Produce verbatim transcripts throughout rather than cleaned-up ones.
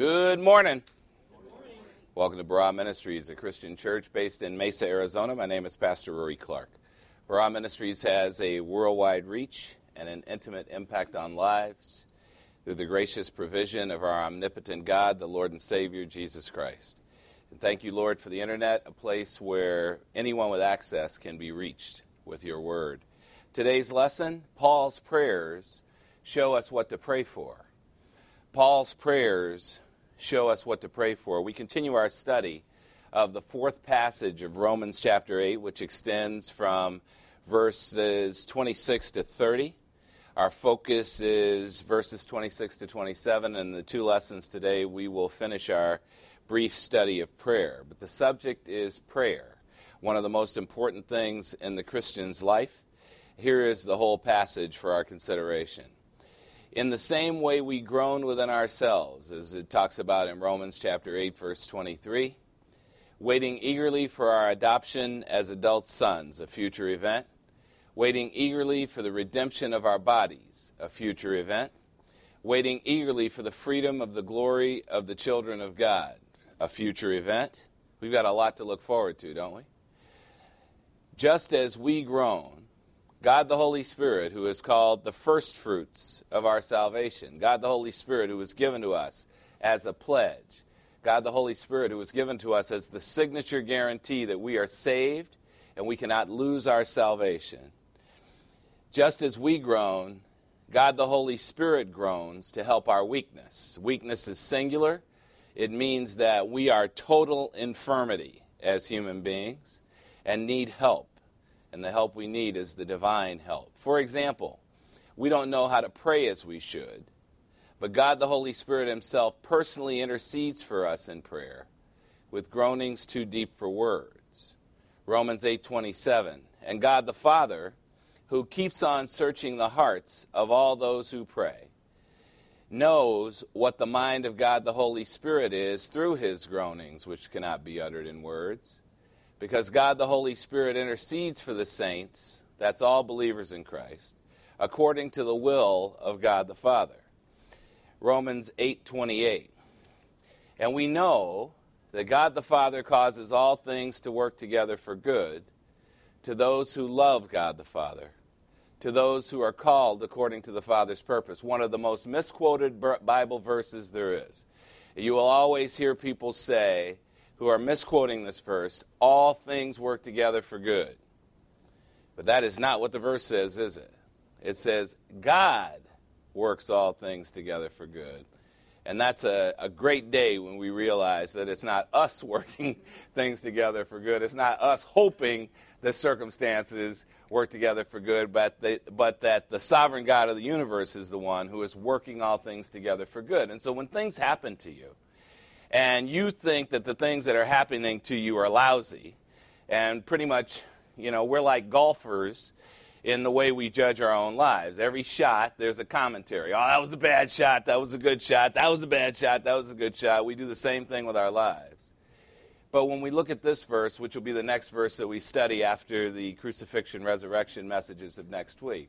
Good morning. Good morning. Welcome to Barah Ministries, a Christian church based in Mesa, Arizona. My name is Pastor Rory Clark. Barah Ministries has a worldwide reach and an intimate impact on lives through the gracious provision of our omnipotent God, the Lord and Savior, Jesus Christ. And thank you, Lord, for the internet, a place where anyone with access can be reached with your word. Today's lesson, Paul's prayers show us what to pray for. Paul's prayers show us what to pray for. We continue our study of the fourth passage of Romans chapter eight, which extends from verses twenty-six to thirty. Our focus is verses twenty-six to twenty-seven, and the two lessons today we will finish our brief study of prayer. But the subject is prayer, one of the most important things in the Christian's life. Here is the whole passage for our consideration. In the same way we groan within ourselves, as it talks about in Romans chapter eight, verse twenty-three, waiting eagerly for our adoption as adult sons, a future event, waiting eagerly for the redemption of our bodies, a future event, waiting eagerly for the freedom of the glory of the children of God, a future event. We've got a lot to look forward to, don't we? Just as we groan, God the Holy Spirit, who is called the first fruits of our salvation. God the Holy Spirit, who was given to us as a pledge. God the Holy Spirit, who was given to us as the signature guarantee that we are saved and we cannot lose our salvation. Just as we groan, God the Holy Spirit groans to help our weakness. Weakness is singular. It means that we are total infirmity as human beings and need help. And the help we need is the divine help. For example, we don't know how to pray as we should, but God the Holy Spirit himself personally intercedes for us in prayer with groanings too deep for words. Romans eight twenty-seven, and God the Father, who keeps on searching the hearts of all those who pray, knows what the mind of God the Holy Spirit is through his groanings, which cannot be uttered in words. Because God the Holy Spirit intercedes for the saints, that's all believers in Christ, according to the will of God the Father. Romans eight twenty-eight. And we know that God the Father causes all things to work together for good to those who love God the Father, to those who are called according to the Father's purpose. One of the most misquoted Bible verses there is. You will always hear people say, who are misquoting this verse, all things work together for good. But that is not what the verse says, is it? It says, God works all things together for good. And that's a, a great day when we realize that it's not us working things together for good. It's not us hoping that circumstances work together for good, but, they, but that the sovereign God of the universe is the one who is working all things together for good. And so when things happen to you, and you think that the things that are happening to you are lousy, and pretty much, you know, we're like golfers in the way we judge our own lives. Every shot, there's a commentary. Oh, that was a bad shot, that was a good shot, that was a bad shot, that was a good shot. We do the same thing with our lives. But when we look at this verse, which will be the next verse that we study after the crucifixion, resurrection messages of next week,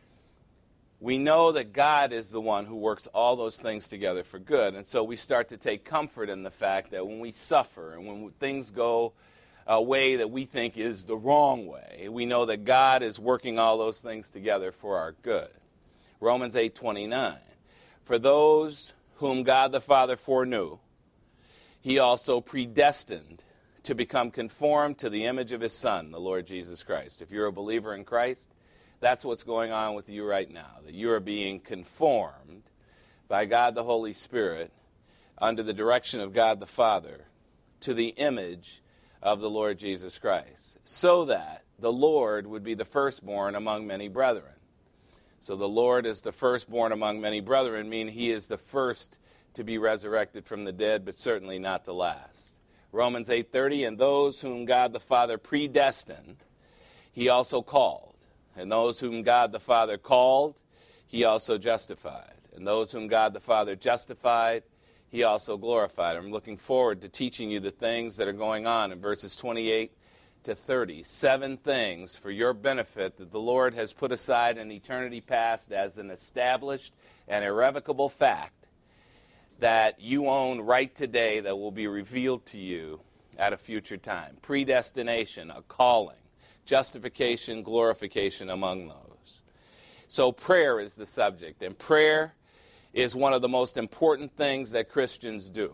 we know that God is the one who works all those things together for good. And so we start to take comfort in the fact that when we suffer and when things go a way that we think is the wrong way, we know that God is working all those things together for our good. Romans eight twenty-nine, for those whom God the Father foreknew, he also predestined to become conformed to the image of his Son, the Lord Jesus Christ. If you're a believer in Christ, that's what's going on with you right now, that you are being conformed by God the Holy Spirit under the direction of God the Father to the image of the Lord Jesus Christ, so that the Lord would be the firstborn among many brethren. So the Lord is the firstborn among many brethren, meaning he is the first to be resurrected from the dead, but certainly not the last. Romans eight thirty, and those whom God the Father predestined, he also called. And those whom God the Father called, he also justified. And those whom God the Father justified, he also glorified. I'm looking forward to teaching you the things that are going on in verses twenty-eight to thirty. Seven things for your benefit that the Lord has put aside in eternity past as an established and irrevocable fact that you own right today that will be revealed to you at a future time. Predestination, a calling, justification, glorification among those. So prayer is the subject, and prayer is one of the most important things that Christians do.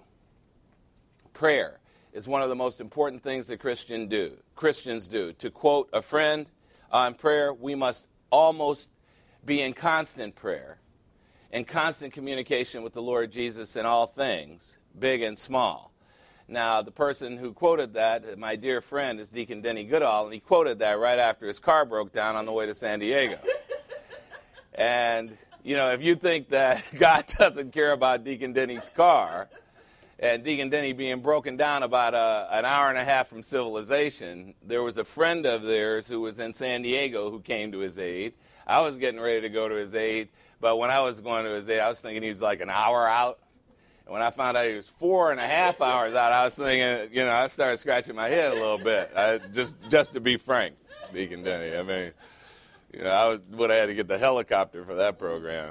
Prayer is one of the most important things that Christian do, Christians do. To quote a friend on prayer, we must almost be in constant prayer, in constant communication with the Lord Jesus in all things, big and small. Now, the person who quoted that, my dear friend, is Deacon Denny Goodall, and he quoted that right after his car broke down on the way to San Diego. And, you know, if you think that God doesn't care about Deacon Denny's car, and Deacon Denny being broken down about a, an hour and a half from civilization, there was a friend of theirs who was in San Diego who came to his aid. I was getting ready to go to his aid, but when I was going to his aid, I was thinking he was like an hour out. And when I found out he was four and a half hours out, I was thinking, you know, I started scratching my head a little bit. I, just, just to be frank, Deacon Denny. I mean, you know, I was, would have had to get the helicopter for that program.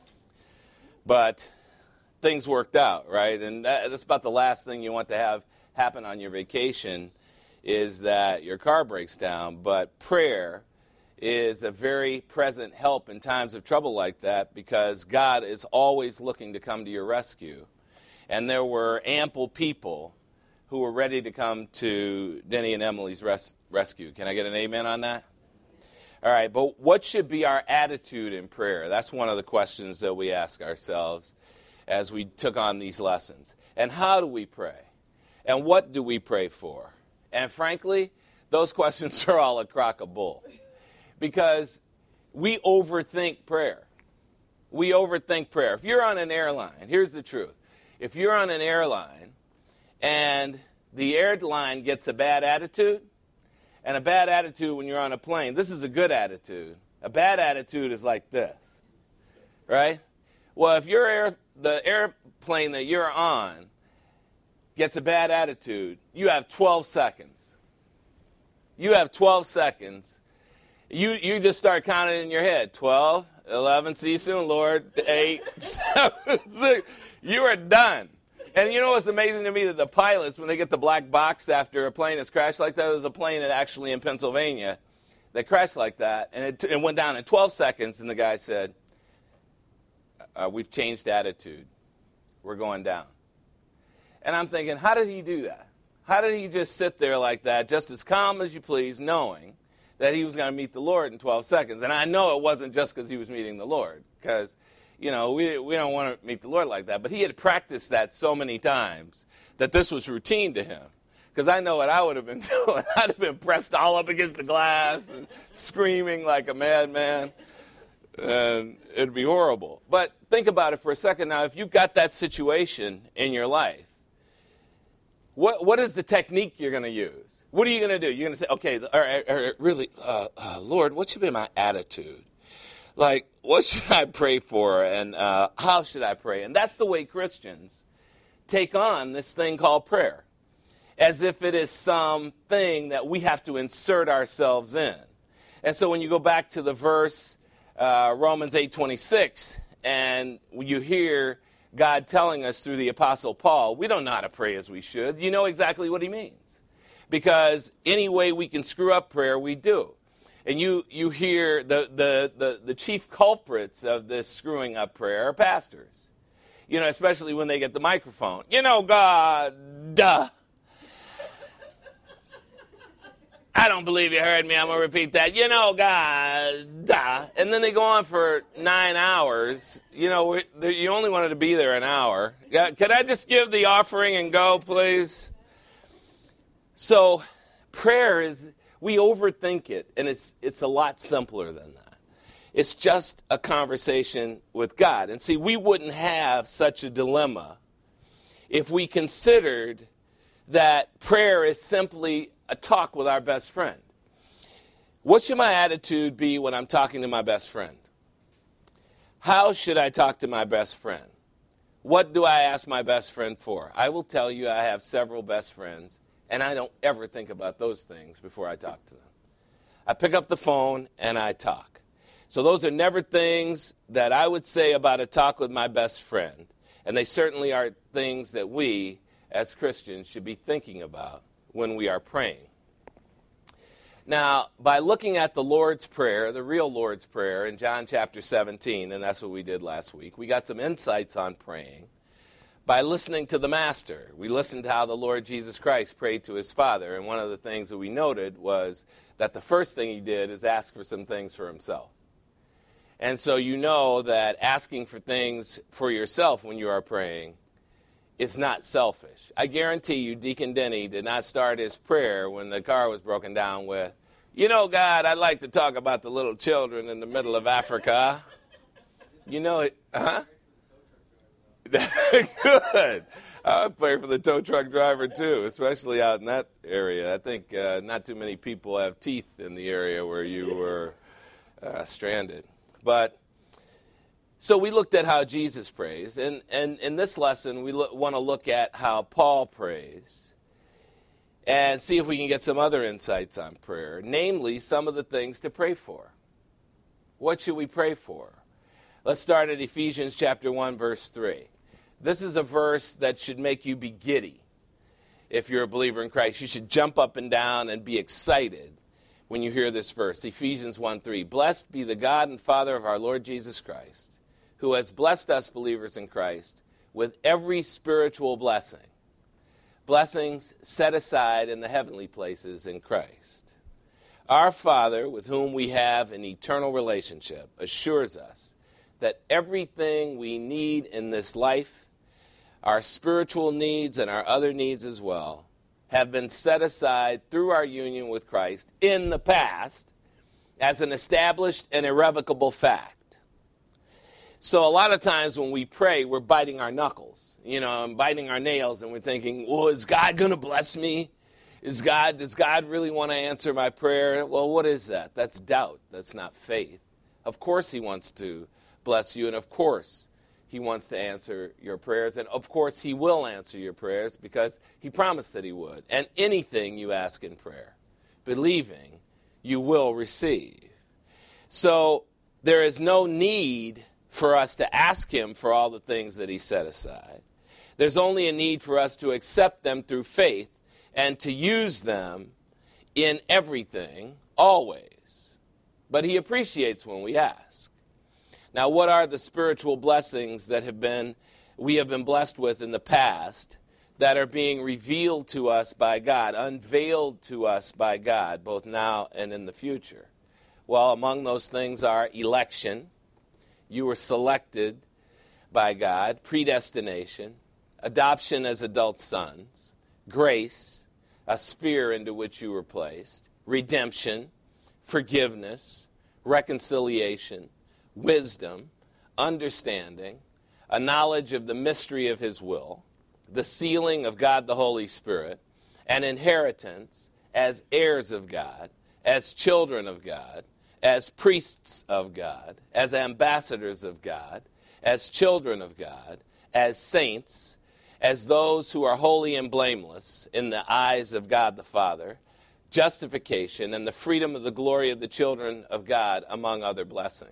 But things worked out, right? And that, that's about the last thing you want to have happen on your vacation is that your car breaks down. But prayer is a very present help in times of trouble like that because God is always looking to come to your rescue. And there were ample people who were ready to come to Denny and Emily's res- rescue. Can I get an amen on that? All right, but what should be our attitude in prayer? That's one of the questions that we ask ourselves as we took on these lessons. And how do we pray? And what do we pray for? And frankly, those questions are all a crock of bull. Because we overthink prayer. We overthink prayer. If you're on an airline, here's the truth. If you're on an airline and the airline gets a bad attitude, and a bad attitude when you're on a plane, this is a good attitude. A bad attitude is like this, right? Well, if your air, the airplane that you're on gets a bad attitude, you have twelve seconds. You have twelve seconds. You you just start counting in your head. twelve, eleven, see you soon, Lord. eight, seven, six. You are done. And you know what's amazing to me? That the pilots, when they get the black box after a plane has crashed like that, there was a plane that actually in Pennsylvania that crashed like that, and it, it went down in twelve seconds, and the guy said, uh, we've changed attitude. We're going down. And I'm thinking, how did he do that? How did he just sit there like that, just as calm as you please, knowing that he was going to meet the Lord in twelve seconds? And I know it wasn't just because he was meeting the Lord, because, you know, we we don't want to meet the Lord like that. But he had practiced that so many times that this was routine to him. Because I know what I would have been doing. I'd have been pressed all up against the glass and screaming like a madman. And it'd be horrible. But think about it for a second now. If you've got that situation in your life, what what is the technique you're going to use? What are you going to do? You're going to say, okay, all right, all right, really, uh, uh, Lord, what should be my attitude? Like, what should I pray for, and uh, how should I pray? And that's the way Christians take on this thing called prayer, as if it is something that we have to insert ourselves in. And so when you go back to the verse, uh, Romans eight twenty-six, and you hear God telling us through the Apostle Paul, we don't know how to pray as we should. You know exactly what he means. Because any way we can screw up prayer, we do. And you, you hear the, the, the, the chief culprits of this screwing up prayer are pastors. You know, especially when they get the microphone. You know, God, duh. I don't believe you heard me. I'm going to repeat that. You know, God, duh. And then they go on for nine hours. You know, you only wanted to be there an hour. Could I just give the offering and go, please? So prayer is, we overthink it, and it's it's a lot simpler than that. It's just a conversation with God. And see, we wouldn't have such a dilemma if we considered that prayer is simply a talk with our best friend. What should my attitude be when I'm talking to my best friend? How should I talk to my best friend? What do I ask my best friend for? I will tell you I have several best friends, and I don't ever think about those things before I talk to them. I pick up the phone and I talk. So those are never things that I would say about a talk with my best friend. And they certainly are things that we, as Christians, should be thinking about when we are praying. Now, by looking at the Lord's Prayer, the real Lord's Prayer in John chapter seventeen, and that's what we did last week, we got some insights on praying. By listening to the Master, we listened to how the Lord Jesus Christ prayed to his Father, and one of the things that we noted was that the first thing he did is ask for some things for himself. And so you know that asking for things for yourself when you are praying is not selfish. I guarantee you Deacon Denny did not start his prayer when the car was broken down with, you know, God, I'd like to talk about the little children in the middle of Africa. You know it, huh? Good. I would pray for the tow truck driver, too, especially out in that area. I think uh, not too many people have teeth in the area where you were uh, stranded. But so we looked at how Jesus prays, and, and in this lesson we lo- want to look at how Paul prays and see if we can get some other insights on prayer, namely some of the things to pray for. What should we pray for? Let's start at Ephesians chapter one, verse three. This is a verse that should make you be giddy. If you're a believer in Christ, you should jump up and down and be excited when you hear this verse. Ephesians one three. Blessed be the God and Father of our Lord Jesus Christ, who has blessed us believers in Christ with every spiritual blessing. Blessings set aside in the heavenly places in Christ. Our Father, with whom we have an eternal relationship, assures us that everything we need in this life, our spiritual needs and our other needs as well, have been set aside through our union with Christ in the past as an established and irrevocable fact. So a lot of times when we pray, we're biting our knuckles, you know, and biting our nails, and we're thinking, well, is God going to bless me? Is God, does God really want to answer my prayer? Well, what is that? That's doubt. That's not faith. Of course he wants to bless you, and of course he wants to answer your prayers, and of course he will answer your prayers because he promised that he would. And anything you ask in prayer, believing, you will receive. So there is no need for us to ask him for all the things that he set aside. There's only a need for us to accept them through faith and to use them in everything, always. But he appreciates when we ask. Now, what are the spiritual blessings that have been we have been blessed with in the past that are being revealed to us by God, unveiled to us by God, both now and in the future? Well, among those things are election. You were selected by God, predestination, adoption as adult sons, grace, a sphere into which you were placed, redemption, forgiveness, reconciliation, wisdom, understanding, a knowledge of the mystery of his will, the sealing of God the Holy Spirit, an inheritance as heirs of God, as children of God, as priests of God, as ambassadors of God, as children of God, as saints, as those who are holy and blameless in the eyes of God the Father, justification, and the freedom of the glory of the children of God, among other blessings.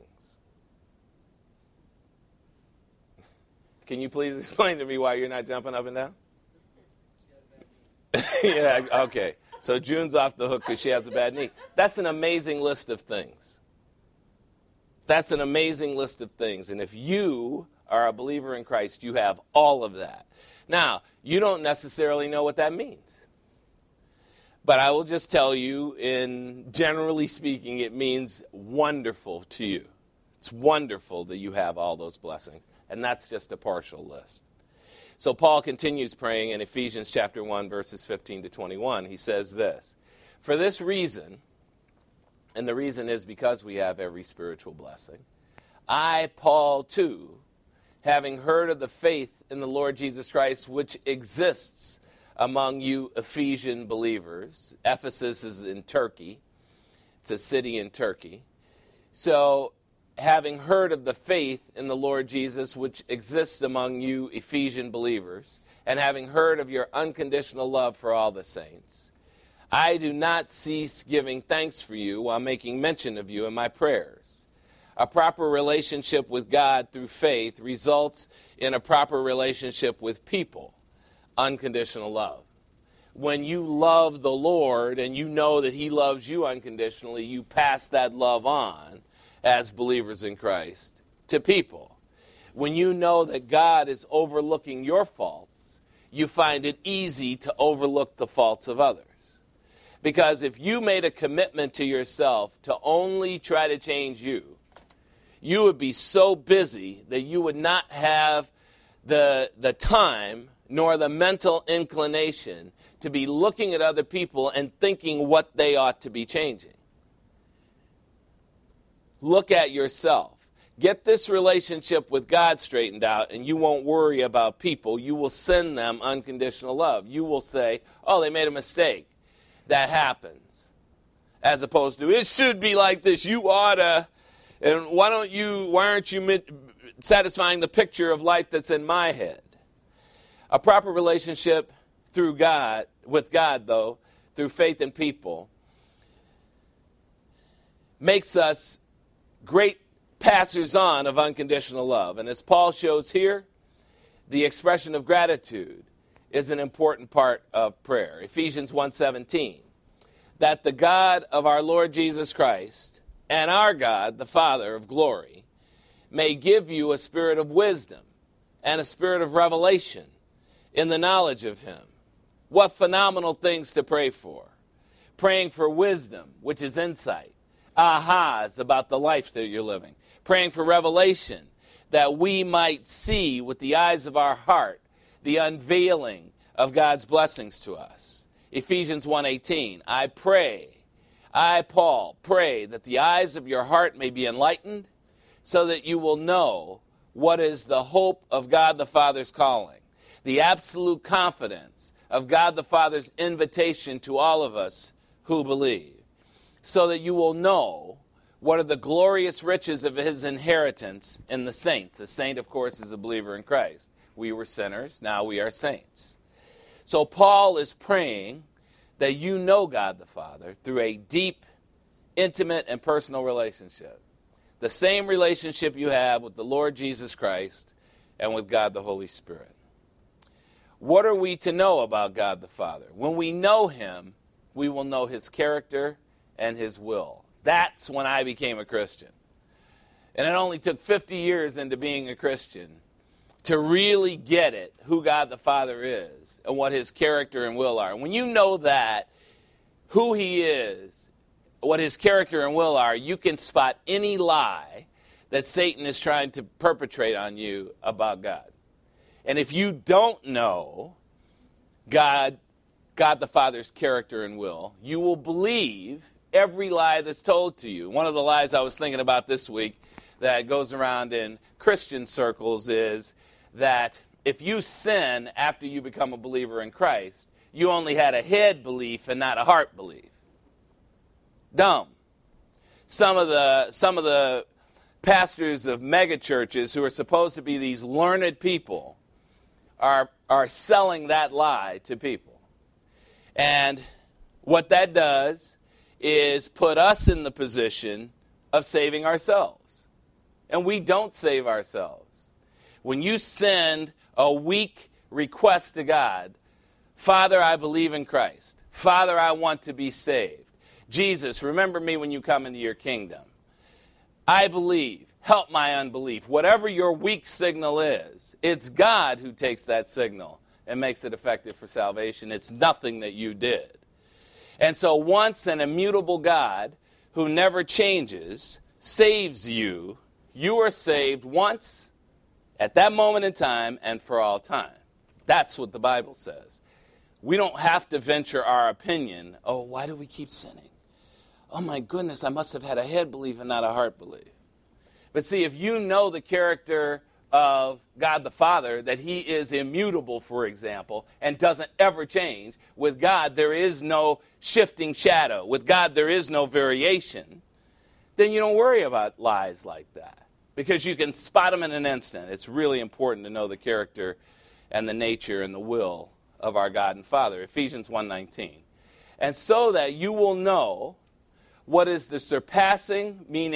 Can you please explain to me why you're not jumping up and down? Yeah, okay. So June's off the hook because she has a bad knee. That's an amazing list of things. That's an amazing list of things. And if you are a believer in Christ, you have all of that. Now, you don't necessarily know what that means. But I will just tell you, in generally speaking, it means wonderful to you. It's wonderful that you have all those blessings. And that's just a partial list. So Paul continues praying in Ephesians chapter one, verses fifteen to twenty-one. He says this, for this reason, and the reason is because we have every spiritual blessing, I, Paul, too, having heard of the faith in the Lord Jesus Christ, which exists among you Ephesian believers. Ephesus is in Turkey. It's a city in Turkey. So, having heard of the faith in the Lord Jesus, which exists among you Ephesian believers, and having heard of your unconditional love for all the saints, I do not cease giving thanks for you while making mention of you in my prayers. A proper relationship with God through faith results in a proper relationship with people, unconditional love. When you love the Lord and you know that he loves you unconditionally, you pass that love on as believers in Christ to people. When you know that God is overlooking your faults, you find it easy to overlook the faults of others. Because if you made a commitment to yourself to only try to change you, you would be so busy that you would not have the, the time nor the mental inclination to be looking at other people and thinking what they ought to be changing. Look at yourself. Get this relationship with God straightened out, and you won't worry about people. You will send them unconditional love. You will say, oh, they made a mistake. That happens. As opposed to, it should be like this. You ought to. And why don't you, why aren't you satisfying the picture of life that's in my head? A proper relationship through God, with God though, through faith in people, makes us great passers on of unconditional love. And as Paul shows here, the expression of gratitude is an important part of prayer. Ephesians one seventeen, that the God of our Lord Jesus Christ and our God, the Father of glory, may give you a spirit of wisdom and a spirit of revelation in the knowledge of him. What phenomenal things to pray for. Praying for wisdom, which is insight. Ahas about the life that you're living. Praying for revelation, that we might see with the eyes of our heart the unveiling of God's blessings to us. Ephesians one eighteen, I pray, I, Paul, pray that the eyes of your heart may be enlightened, so that you will know what is the hope of God the Father's calling, the absolute confidence of God the Father's invitation to all of us who believe, so that you will know what are the glorious riches of his inheritance in the saints. A saint, of course, is a believer in Christ. We were sinners, now we are saints. So Paul is praying that you know God the Father through a deep, intimate, and personal relationship. The same relationship you have with the Lord Jesus Christ and with God the Holy Spirit. What are we to know about God the Father? When we know him, we will know his character and his will. That's when I became a Christian. And it only took fifty years into being a Christian to really get it, who God the Father is and what his character and will are. And when you know that, who he is, what his character and will are, you can spot any lie that Satan is trying to perpetrate on you about God. And if you don't know God, God the Father's character and will, you will believe every lie that's told to you. One of the lies I was thinking about this week that goes around in Christian circles is that if you sin after you become a believer in Christ, you only had a head belief and not a heart belief. Dumb. Some of the some of the pastors of mega churches who are supposed to be these learned people are are selling that lie to people. And what that does is put us in the position of saving ourselves. And we don't save ourselves. When you send a weak request to God, Father, I believe in Christ. Father, I want to be saved. Jesus, remember me when you come into your kingdom. I believe. Help my unbelief. Whatever your weak signal is, it's God who takes that signal and makes it effective for salvation. It's nothing that you did. And so once an immutable God who never changes saves you, you are saved once, at that moment in time, and for all time. That's what the Bible says. We don't have to venture our opinion. Oh, why do we keep sinning? Oh my goodness, I must have had a head belief and not a heart belief. But see, if you know the character of God the Father, that he is immutable, for example, and doesn't ever change, with God there is no shifting shadow. With God there is no variation. Then you don't worry about lies like that, because you can spot them in an instant. It's really important to know the character and the nature and the will of our God and Father. Ephesians one nineteen. And so that you will know what is the surpassing, meaning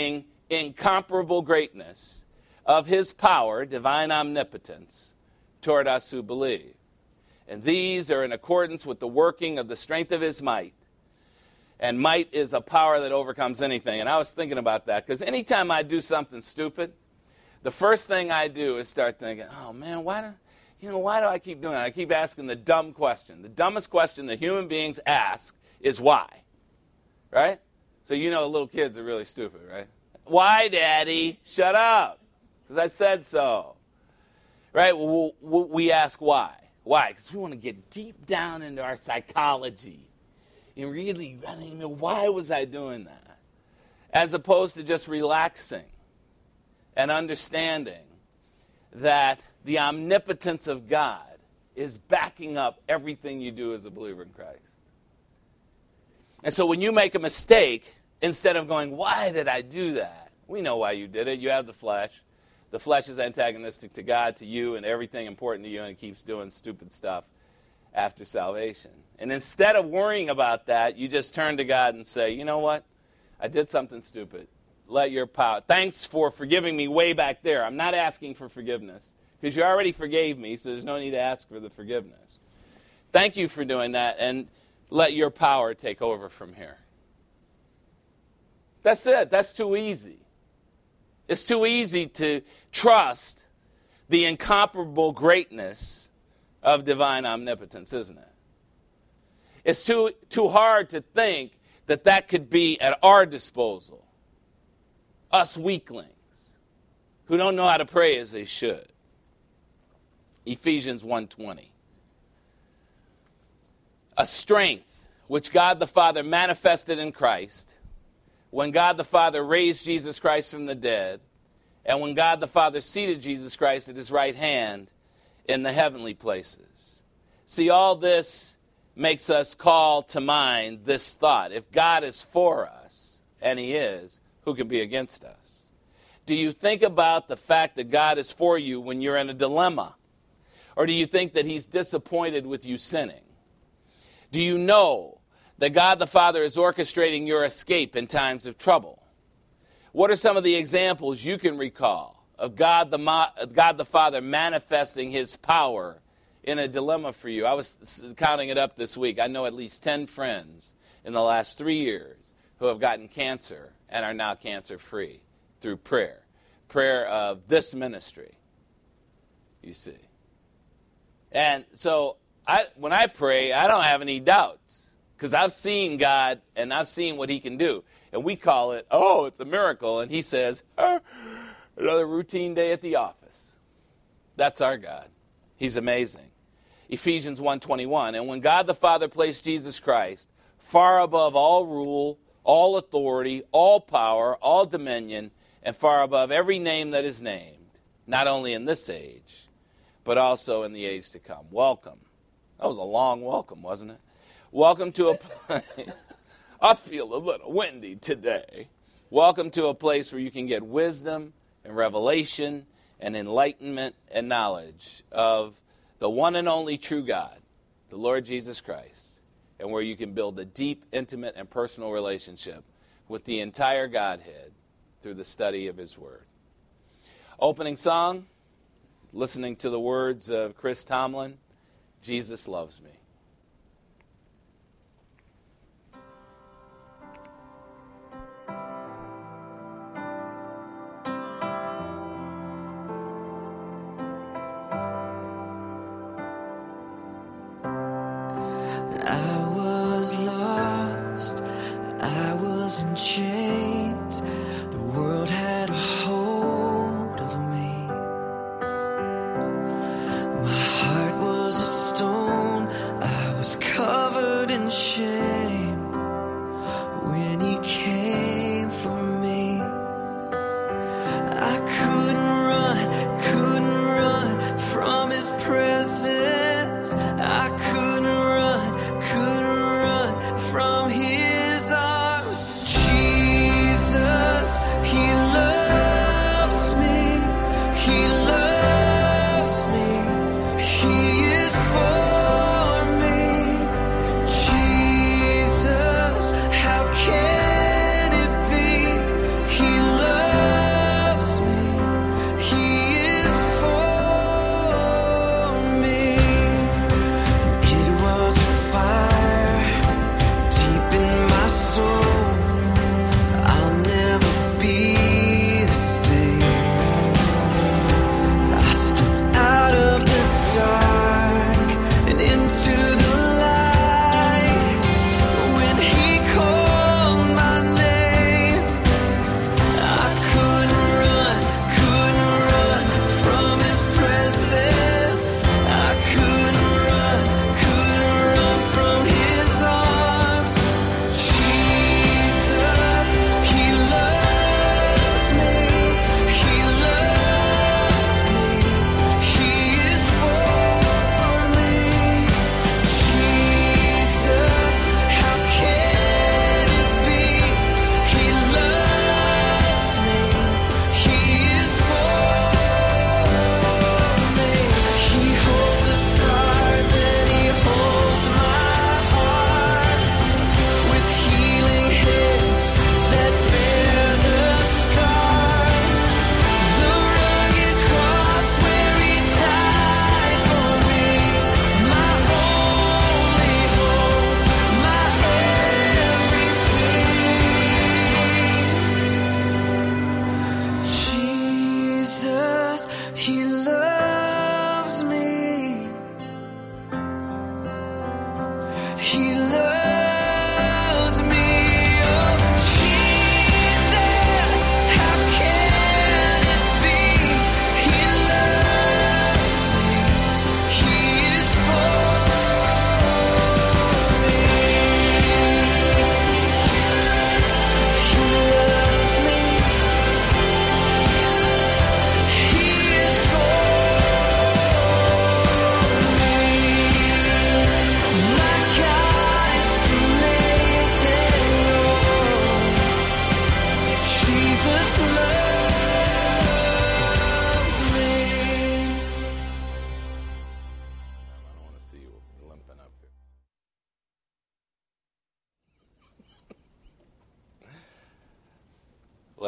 incomparable greatness of his power, divine omnipotence, toward us who believe. And these are in accordance with the working of the strength of his might. And might is a power that overcomes anything. And I was thinking about that, because anytime I do something stupid, the first thing I do is start thinking, oh man, why do, you know, why do I keep doing that? I keep asking the dumb question. The dumbest question that human beings ask is why, right? So you know little kids are really stupid, right? Why, Daddy? Shut up, because I said so, right? We ask why. Why? Because we want to get deep down into our psychology and really, I mean, why was I doing that? As opposed to just relaxing and understanding that the omnipotence of God is backing up everything you do as a believer in Christ. And so when you make a mistake, instead of going, why did I do that? We know why you did it. You have the flesh. The flesh is antagonistic to God, to you, and everything important to you, and it keeps doing stupid stuff after salvation. And instead of worrying about that, you just turn to God and say, you know what? I did something stupid. Let your power. Thanks for forgiving me way back there. I'm not asking for forgiveness, because you already forgave me, so there's no need to ask for the forgiveness. Thank you for doing that, and let your power take over from here. That's it. That's too easy. It's too easy to trust the incomparable greatness of divine omnipotence, isn't it? It's too, too hard to think that that could be at our disposal. Us weaklings who don't know how to pray as they should. Ephesians one twenty. A strength which God the Father manifested in Christ when God the Father raised Jesus Christ from the dead, and when God the Father seated Jesus Christ at his right hand in the heavenly places. See, all this makes us call to mind this thought. If God is for us, and he is, who can be against us? Do you think about the fact that God is for you when you're in a dilemma? Or do you think that he's disappointed with you sinning? Do you know that God the Father is orchestrating your escape in times of trouble? What are some of the examples you can recall of God the, God the Father manifesting his power in a dilemma for you? I was counting it up this week. I know at least ten friends in the last three years who have gotten cancer and are now cancer-free through prayer. Prayer of this ministry, you see. And so I, when I pray, I don't have any doubts, because I've seen God and I've seen what he can do. And we call it, oh, it's a miracle. And he says, oh, another routine day at the office. That's our God. He's amazing. Ephesians one twenty-one. And when God the Father placed Jesus Christ far above all rule, all authority, all power, all dominion, and far above every name that is named, not only in this age, but also in the age to come. Welcome. That was a long welcome, wasn't it? Welcome to a place. I feel a little windy today. Welcome to a place where you can get wisdom and revelation and enlightenment and knowledge of the one and only true God, the Lord Jesus Christ, and where you can build a deep, intimate, and personal relationship with the entire Godhead through the study of his word. Opening song, listening to the words of Chris Tomlin, Jesus Loves Me. I was lost, I was in chains, the world had a hold of me. My heart was a stone,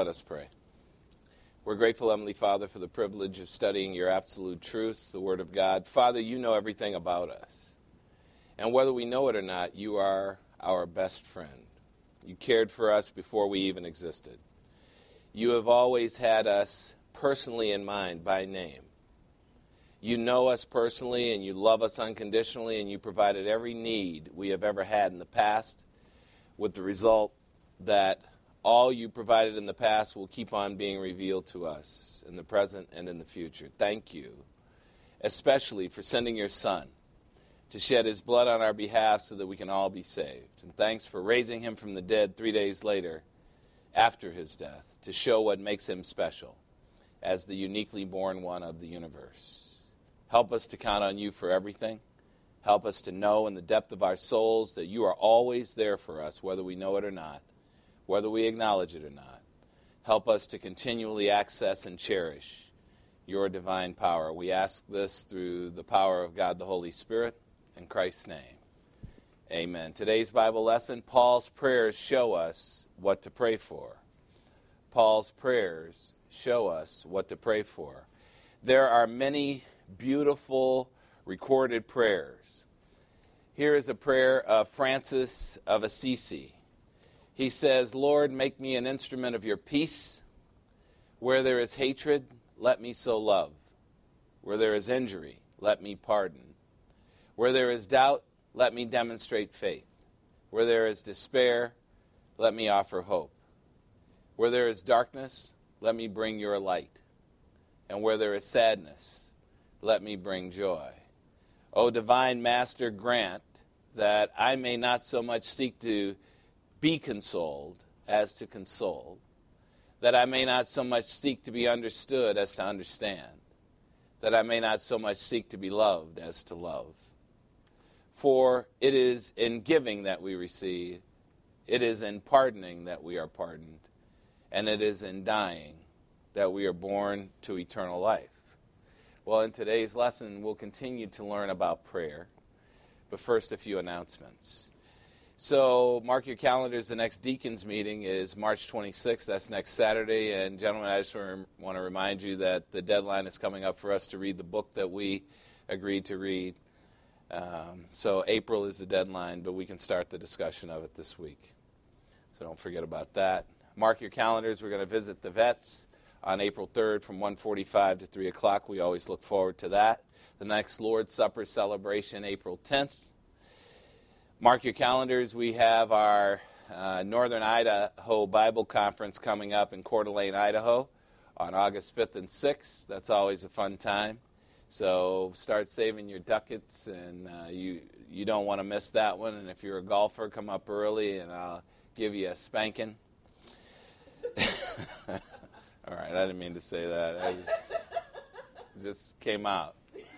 us pray. We're grateful, Heavenly Father, for the privilege of studying your absolute truth, the Word of God. Father, you know everything about us. And whether we know it or not, you are our best friend. You cared for us before we even existed. You have always had us personally in mind by name. You know us personally, and you love us unconditionally, and you provided every need we have ever had in the past, with the result that all you provided in the past will keep on being revealed to us in the present and in the future. Thank you, especially for sending your Son to shed his blood on our behalf so that we can all be saved. And thanks for raising him from the dead three days later after his death to show what makes him special as the uniquely born one of the universe. Help us to count on you for everything. Help us to know in the depth of our souls that you are always there for us, whether we know it or not, whether we acknowledge it or not. Help us to continually access and cherish your divine power. We ask this through the power of God the Holy Spirit, in Christ's name. Amen. Today's Bible lesson, Paul's prayers show us what to pray for. Paul's prayers show us what to pray for. There are many beautiful recorded prayers. Here is a prayer of Francis of Assisi. He says, Lord, make me an instrument of your peace. Where there is hatred, let me sow love. Where there is injury, let me pardon. Where there is doubt, let me demonstrate faith. Where there is despair, let me offer hope. Where there is darkness, let me bring your light. And where there is sadness, let me bring joy. O divine Master, grant that I may not so much seek to be consoled as to console, that I may not so much seek to be understood as to understand, that I may not so much seek to be loved as to love. For it is in giving that we receive, it is in pardoning that we are pardoned, and it is in dying that we are born to eternal life. Well, in today's lesson, we'll continue to learn about prayer, but first a few announcements. So mark your calendars. The next deacons meeting is March twenty-sixth. That's next Saturday. And gentlemen, I just want to remind you that the deadline is coming up for us to read the book that we agreed to read. Um, so April is the deadline, but we can start the discussion of it this week. So don't forget about that. Mark your calendars. We're going to visit the vets on April third from one forty-five to three o'clock. We always look forward to that. The next Lord's Supper celebration, April tenth. Mark your calendars. We have our uh, Northern Idaho Bible Conference coming up in Coeur d'Alene, Idaho on August fifth and sixth. That's always a fun time. So start saving your ducats, and uh, you you don't want to miss that one. And if you're a golfer, come up early, and I'll give you a spanking. All right, I didn't mean to say that. I just, it just came out.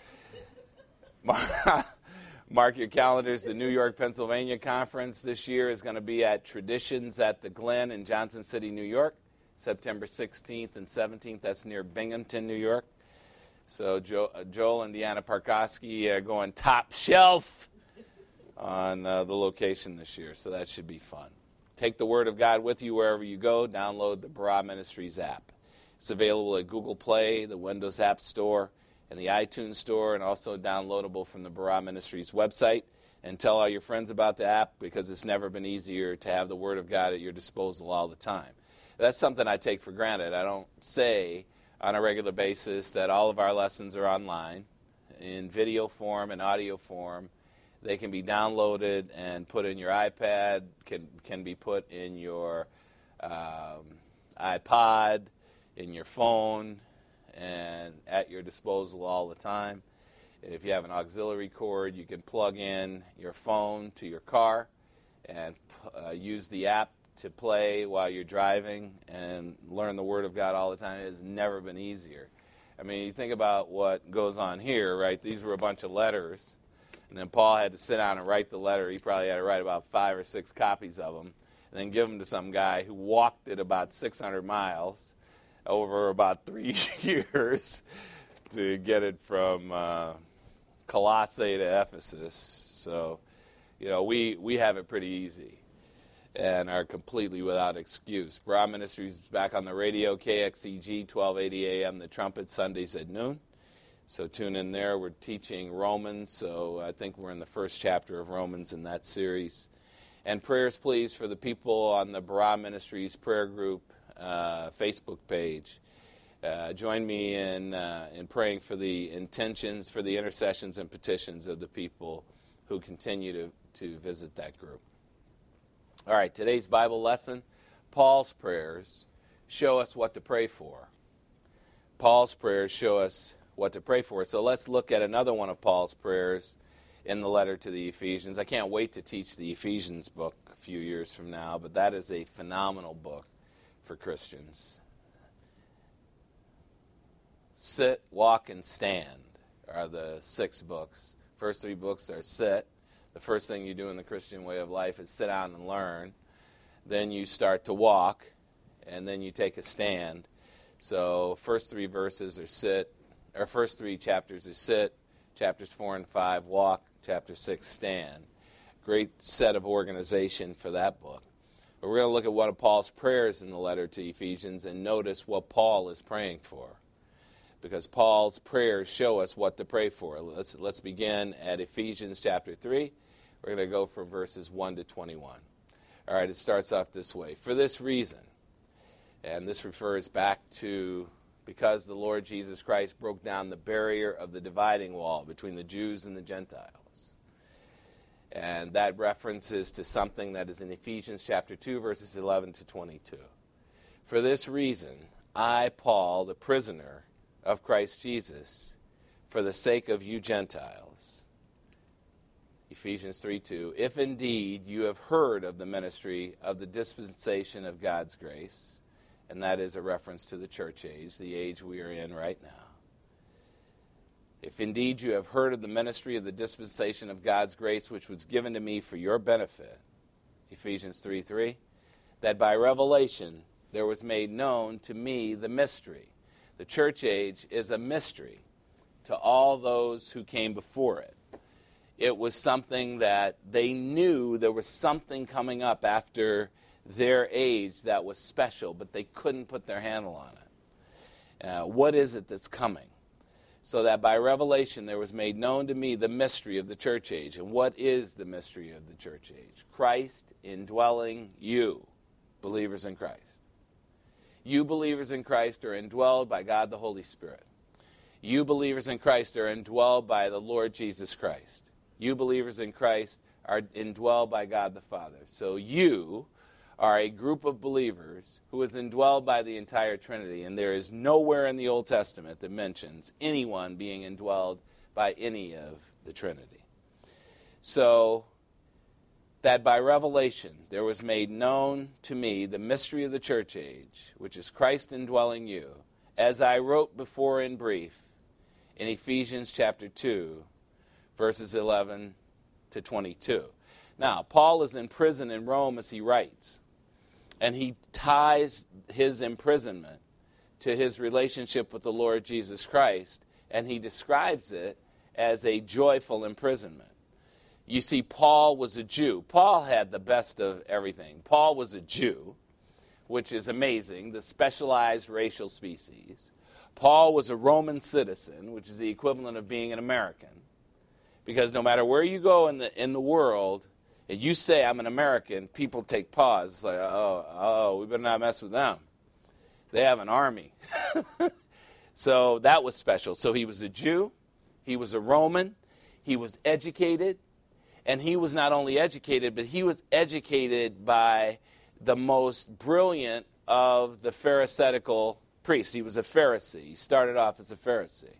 Mark your calendars. The New York, Pennsylvania Conference this year is going to be at Traditions at the Glen in Johnson City, New York, September sixteenth and seventeenth. That's near Binghamton, New York. So Joe, uh, Joel and Deanna Parkowski are going top shelf on uh, the location this year, so that should be fun. Take the Word of God with you wherever you go. Download the Barah Ministries app. It's available at Google Play, the Windows App Store, and the iTunes Store, and also downloadable from the Barah Ministries website. And tell all your friends about the app, because it's never been easier to have the Word of God at your disposal all the time. That's something I take for granted. I don't say on a regular basis that all of our lessons are online in video form and audio form. They can be downloaded and put in your iPad, can can be put in your um, iPod, in your phone, and at your disposal all the time. And if you have an auxiliary cord, you can plug in your phone to your car and uh, use the app to play while you're driving and learn the Word of God all the time. It has never been easier. I mean, you think about what goes on here, right? These were a bunch of letters, and then Paul had to sit down and write the letter. He probably had to write about five or six copies of them, and then give them to some guy who walked it about six hundred miles over about three years to get it from uh, Colossae to Ephesus. So, you know, we, we have it pretty easy. and are completely without excuse. Bra Ministries is back on the radio, K X E G, twelve eighty A M, The Trumpet, Sundays at noon. So tune in there. We're teaching Romans, so I think we're in the first chapter of Romans in that series. And prayers, please, for the people on the Bra Ministries prayer group uh, Facebook page. Uh, join me in uh, in praying for the intentions, for the intercessions and petitions of the people who continue to, to visit that group. All right, today's Bible lesson, Paul's prayers show us what to pray for. Paul's prayers show us what to pray for. So let's look at another one of Paul's prayers in the letter to the Ephesians. I can't wait to teach the Ephesians book a few years from now, but that is a phenomenal book for Christians. Sit, Walk, and Stand are the six books. First three books are sit. The first thing you do in the Christian way of life is sit down and learn. Then you start to walk, and then you take a stand. So first three verses are sit, or first three chapters are sit, chapters four and five, walk, chapter six, stand. Great set of organization for that book. But we're going to look at one of Paul's prayers in the letter to Ephesians and notice what Paul is praying for. Because Paul's prayers show us what to pray for. Let's, let's begin at Ephesians chapter three. We're going to go from verses one to twenty-one. All right, it starts off this way. For this reason, and this refers back to because the Lord Jesus Christ broke down the barrier of the dividing wall between the Jews and the Gentiles. And that references to something that is in Ephesians chapter two, verses eleven to twenty-two. For this reason, I, Paul, the prisoner of Christ Jesus, for the sake of you Gentiles. Ephesians three two, if indeed you have heard of the ministry of the dispensation of God's grace, and that is a reference to the church age, the age we are in right now. If indeed you have heard of the ministry of the dispensation of God's grace, which was given to me for your benefit, Ephesians three three, that by revelation there was made known to me the mystery. The church age is a mystery to all those who came before it. It was something that they knew there was something coming up after their age that was special, but they couldn't put their handle on it. Uh, what is it that's coming? So that by revelation there was made known to me the mystery of the church age. And what is the mystery of the church age? Christ indwelling you, believers in Christ. You believers in Christ are indwelled by God the Holy Spirit. You believers in Christ are indwelled by the Lord Jesus Christ. You believers in Christ are indwelled by God the Father. So you are a group of believers who is indwelled by the entire Trinity, and there is nowhere in the Old Testament that mentions anyone being indwelled by any of the Trinity. So that by revelation there was made known to me the mystery of the church age, which is Christ indwelling you, as I wrote before in brief in Ephesians chapter two, verses eleven to twenty-two. Now, Paul is in prison in Rome as he writes, and he ties his imprisonment to his relationship with the Lord Jesus Christ, and he describes it as a joyful imprisonment. You see, Paul was a Jew. Paul had the best of everything. Paul was a Jew, which is amazing, the specialized racial species. Paul was a Roman citizen, which is the equivalent of being an American. Because no matter where you go in the in the world, and you say, I'm an American, people take pause. It's like, oh, oh, we better not mess with them. They have an army. So that was special. So he was a Jew, he was a Roman, he was educated, and he was not only educated, but he was educated by the most brilliant of the Pharisaical priests. He was a Pharisee. He started off as a Pharisee.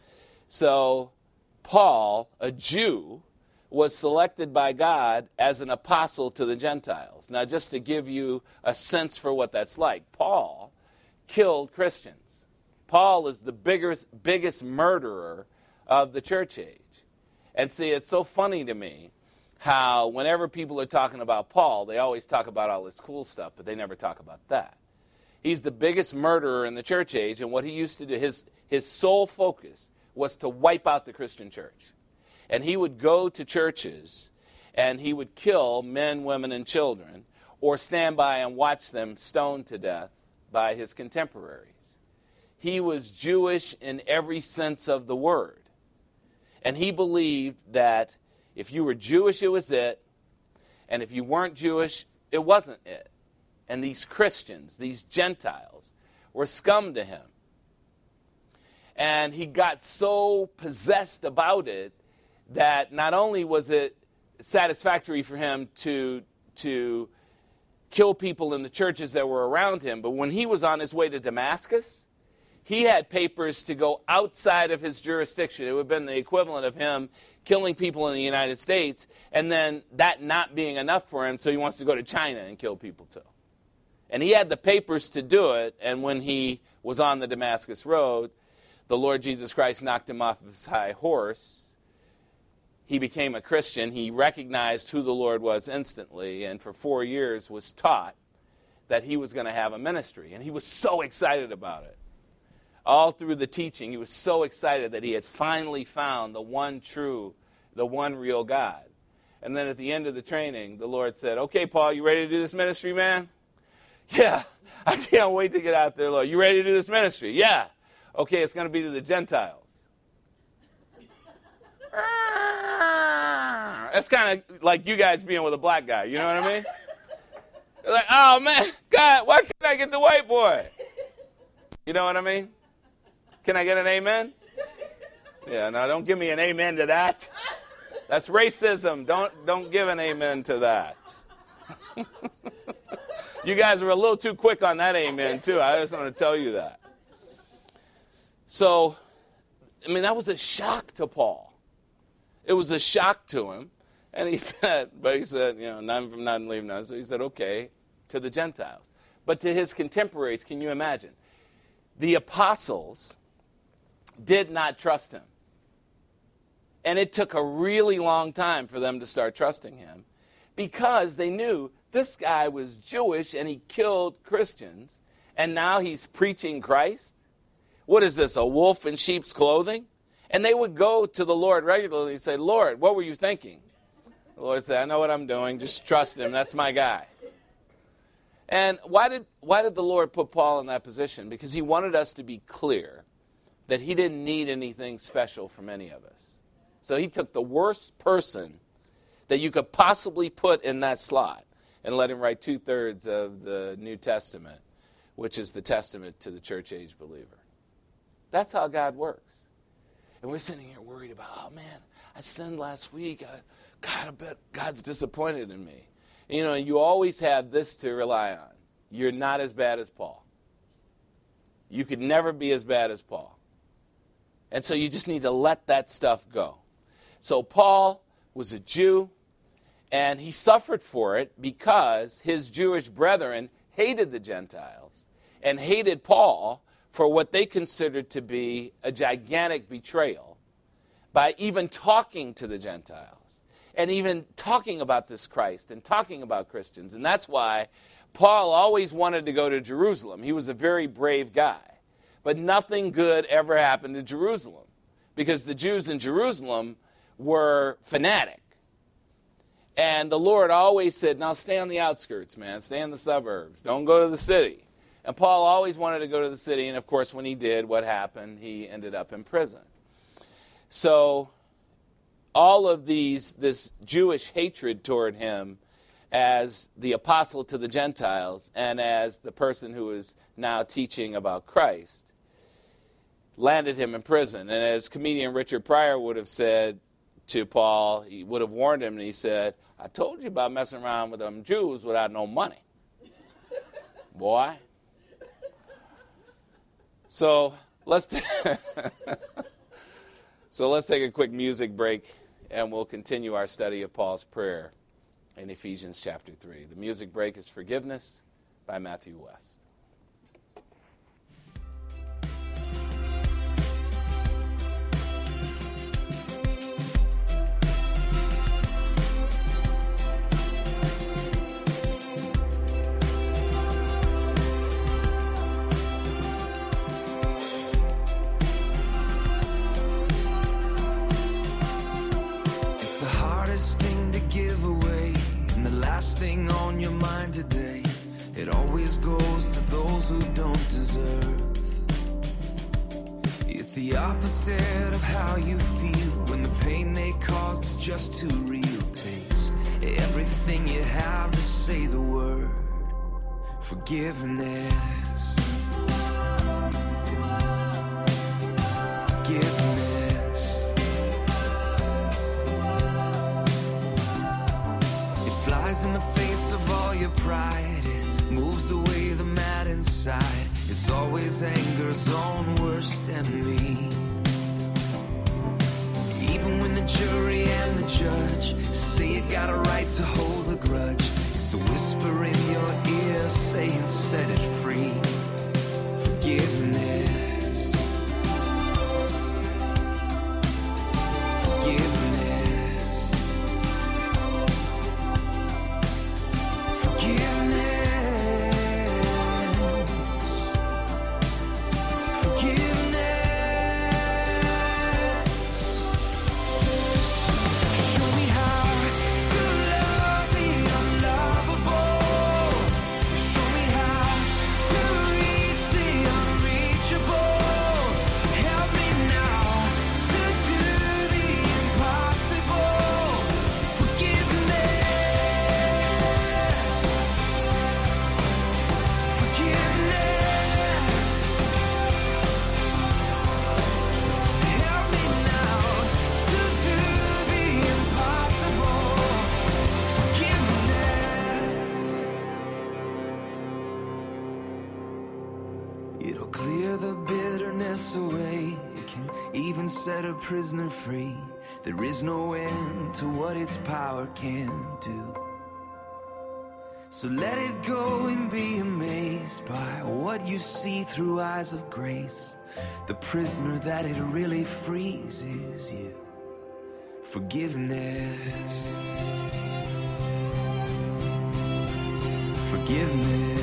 So Paul, a Jew, was selected by God as an apostle to the Gentiles. Now, just to give you a sense for what that's like, Paul killed Christians. Paul is the biggest, biggest murderer of the church age. And see, it's so funny to me how whenever people are talking about Paul, they always talk about all this cool stuff, but they never talk about that. He's the biggest murderer in the church age, and what he used to do, his, his sole focus was to wipe out the Christian church. And he would go to churches, and he would kill men, women, and children, or stand by and watch them stoned to death by his contemporaries. He was Jewish in every sense of the word. And he believed that if you were Jewish, it was it. And if you weren't Jewish, it wasn't it. And these Christians, these Gentiles, were scum to him. And he got so possessed about it that not only was it satisfactory for him to, to kill people in the churches that were around him, but when he was on his way to Damascus, he had papers to go outside of his jurisdiction. It would have been the equivalent of him killing people in the United States, and then that not being enough for him, so he wants to go to China and kill people too. And he had the papers to do it, and when he was on the Damascus Road, the Lord Jesus Christ knocked him off of his high horse. He became a Christian. He recognized who the Lord was instantly, and for four years was taught that he was going to have a ministry. And he was so excited about it. All through the teaching, he was so excited that he had finally found the one true, the one real God. And then at the end of the training, the Lord said, okay, Paul, you ready to do this ministry, man? Yeah, I can't wait to get out there, Lord. You ready to do this ministry? Yeah. Okay, it's going to be to the Gentiles. That's kind of like you guys being with a black guy, you know what I mean? They're like, oh, man, God, why can't I get the white boy? You know what I mean? Can I get an amen? Yeah, no, don't give me an amen to that. That's racism. Don't, don't give an amen to that. You guys were a little too quick on that amen, too. I just want to tell you that. So, I mean, that was a shock to Paul. It was a shock to him. And he said, but he said, you know, none from none, leave none. So he said, okay, to the Gentiles. But to his contemporaries, can you imagine? The apostles did not trust him. And it took a really long time for them to start trusting him because they knew this guy was Jewish and he killed Christians, and now he's preaching Christ. What is this, a wolf in sheep's clothing? And they would go to the Lord regularly and say, Lord, what were you thinking? The Lord said, I know what I'm doing. Just trust him. That's my guy. And why did why did the Lord put Paul in that position? Because he wanted us to be clear that he didn't need anything special from any of us. So he took the worst person that you could possibly put in that slot and let him write two-thirds of the New Testament, which is the testament to the church-age believer. That's how God works. And we're sitting here worried about, oh, man, I sinned last week. I, God, I bet God's disappointed in me. You know, you always have this to rely on. You're not as bad as Paul. You could never be as bad as Paul. And so you just need to let that stuff go. So Paul was a Jew, and he suffered for it because his Jewish brethren hated the Gentiles and hated Paul for what they considered to be a gigantic betrayal by even talking to the Gentiles and even talking about this Christ and talking about Christians. And that's why Paul always wanted to go to Jerusalem. He was a very brave guy. But nothing good ever happened to Jerusalem because the Jews in Jerusalem were fanatic. And the Lord always said, now stay on the outskirts, man. Stay in the suburbs. Don't go to the city. And Paul always wanted to go to the city. And, of course, when he did, what happened? He ended up in prison. So all of these, this Jewish hatred toward him as the apostle to the Gentiles and as the person who is now teaching about Christ landed him in prison. And as comedian Richard Pryor would have said to Paul, he would have warned him, and he said, I told you about messing around with them Jews without no money. Boy. So let's t- so let's take a quick music break, and we'll continue our study of Paul's prayer in Ephesians chapter three. The music break is Forgiveness by Matthew West. Thing on your mind today. It's the opposite of how you feel when the pain they caused is just too real. Takes everything you have to say the word forgiveness. Forgiveness. It flies in the face of all your pride. It moves away the mad inside. It's always anger's own worst enemy. Even when the jury and the judge say you got a right to hold a grudge, it's the whisper in your ear saying set it free. Forgiveness. Forgiveness. Forgiveness. It'll clear the bitterness away. It can even set a prisoner free. There is no end to what its power can do. So let it go and be amazed by what you see through eyes of grace. The prisoner that it really frees is you. Forgiveness. Forgiveness.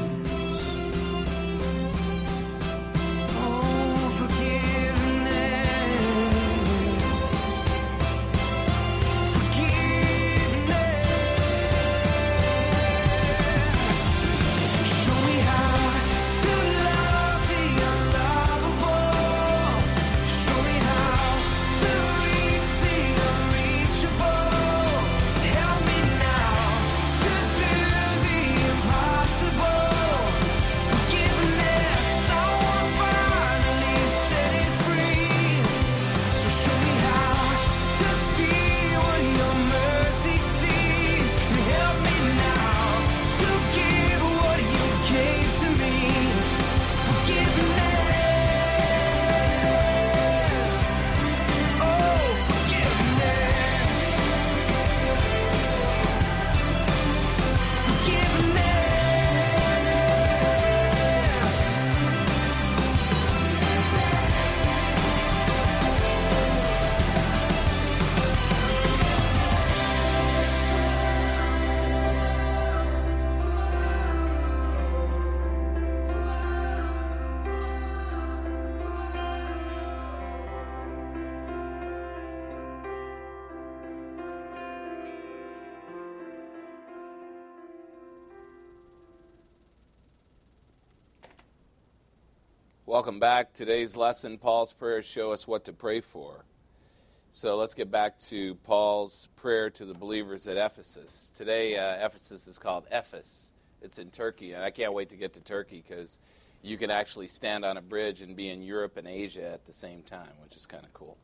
Welcome back. Today's lesson, Paul's prayers show us what to pray for. So let's get back to Paul's prayer to the believers at Ephesus. Today, uh, Ephesus is called Ephes. It's in Turkey, and I can't wait to get to Turkey because you can actually stand on a bridge and be in Europe and Asia at the same time, which is kind of cool.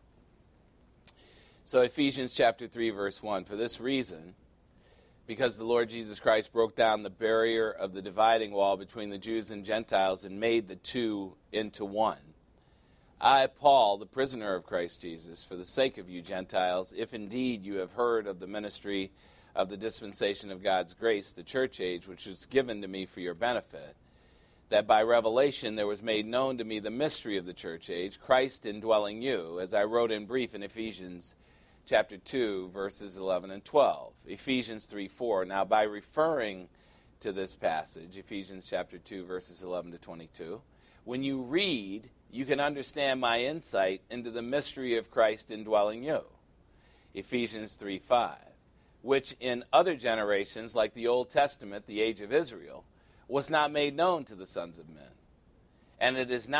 So Ephesians chapter three, verse one, for this reason, because the Lord Jesus Christ broke down the barrier of the dividing wall between the Jews and Gentiles and made the two into one. I, Paul, the prisoner of Christ Jesus, for the sake of you Gentiles, if indeed you have heard of the ministry of the dispensation of God's grace, the church age, which was given to me for your benefit, that by revelation there was made known to me the mystery of the church age, Christ indwelling you, as I wrote in brief in Ephesians chapter two, verses eleven and twelve. Ephesians three four. Now, by referring to this passage, Ephesians chapter two, verses eleven to twenty-two, when you read, you can understand my insight into the mystery of Christ indwelling you. Ephesians three five, which in other generations, like the Old Testament, the age of Israel, was not made known to the sons of men. And it is now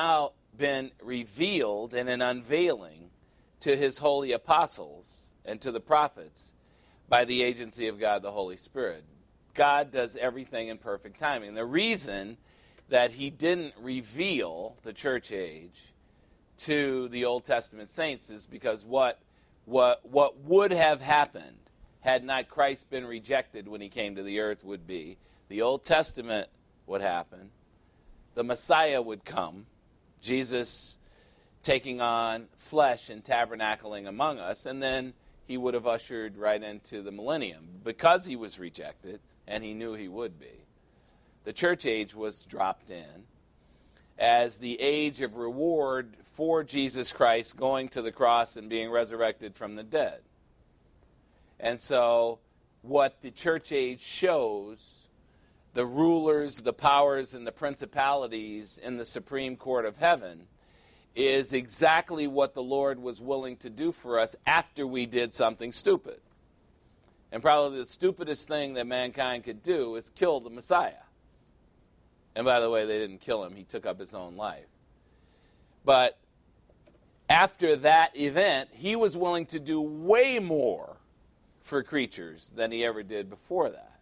been revealed in an unveiling to his holy apostles and to the prophets by the agency of God the Holy Spirit. God does everything in perfect timing. And the reason that he didn't reveal the church age to the Old Testament saints is because what, what, what would have happened had not Christ been rejected when he came to the earth would be, the Old Testament would happen, the Messiah would come, Jesus taking on flesh and tabernacling among us, and then he would have ushered right into the millennium. Because he was rejected, and he knew he would be, the church age was dropped in as the age of reward for Jesus Christ going to the cross and being resurrected from the dead. And so what the church age shows, the rulers, the powers, and the principalities in the Supreme Court of Heaven, is exactly what the Lord was willing to do for us after we did something stupid. And probably the stupidest thing that mankind could do is kill the Messiah. And by the way, they didn't kill him. He took up his own life. But after that event, he was willing to do way more for creatures than he ever did before that.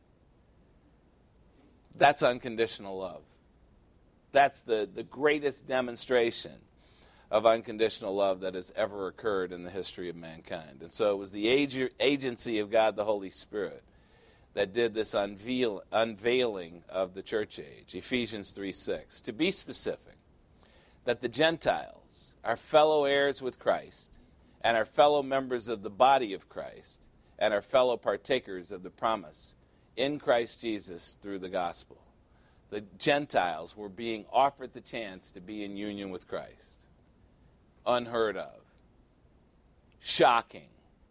That's unconditional love. That's the, the greatest demonstration of unconditional love that has ever occurred in the history of mankind. And so it was the ag- agency of God the Holy Spirit that did this unveil- unveiling of the church age. Ephesians three six. To be specific, that the Gentiles are fellow heirs with Christ and are fellow members of the body of Christ and are fellow partakers of the promise in Christ Jesus through the gospel. The Gentiles were being offered the chance to be in union with Christ. Unheard of. Shocking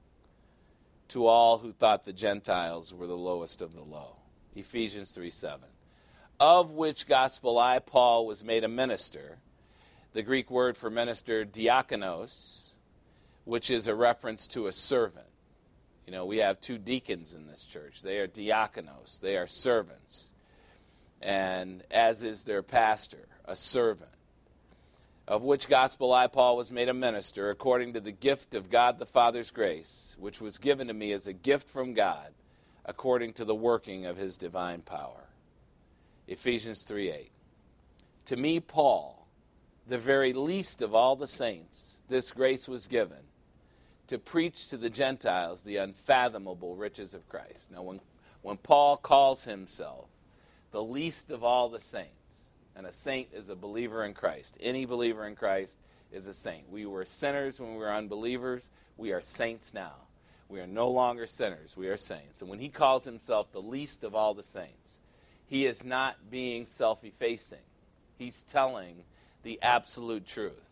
to all who thought the Gentiles were the lowest of the low. Ephesians three seven. Of which gospel I, Paul, was made a minister. The Greek word for minister, diakonos, which is a reference to a servant. You know, we have two deacons in this church. They are diakonos. They are servants. And as is their pastor, a servant. Of which gospel I, Paul, was made a minister, according to the gift of God the Father's grace, which was given to me as a gift from God, according to the working of his divine power. Ephesians three eight. To me, Paul, the very least of all the saints, this grace was given, to preach to the Gentiles the unfathomable riches of Christ. Now, when, when Paul calls himself the least of all the saints, and a saint is a believer in Christ. Any believer in Christ is a saint. We were sinners when we were unbelievers. We are saints now. We are no longer sinners. We are saints. And when he calls himself the least of all the saints, he is not being self-effacing. He's telling the absolute truth.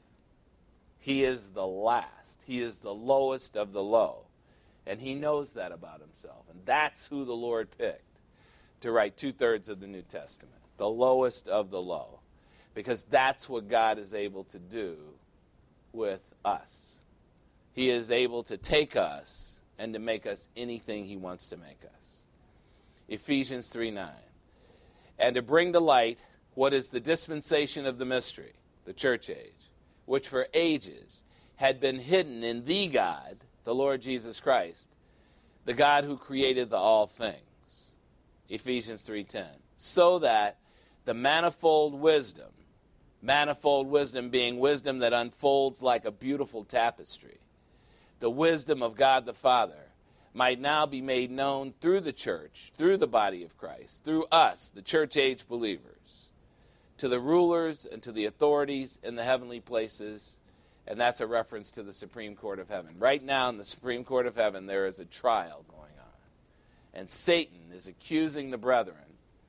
He is the last. He is the lowest of the low. And he knows that about himself. And that's who the Lord picked to write two-thirds of the New Testament. The lowest of the low, because that's what God is able to do with us. He is able to take us and to make us anything he wants to make us. Ephesians three nine. And to bring to light what is the dispensation of the mystery, the church age, which for ages had been hidden in the God, the Lord Jesus Christ, the God who created the all things. Ephesians three ten. So that the manifold wisdom, manifold wisdom being wisdom that unfolds like a beautiful tapestry, the wisdom of God the Father, might now be made known through the church, through the body of Christ, through us, the church-age believers, to the rulers and to the authorities in the heavenly places, and that's a reference to the Supreme Court of Heaven. Right now in the Supreme Court of Heaven, there is a trial going on, and Satan is accusing the brethren,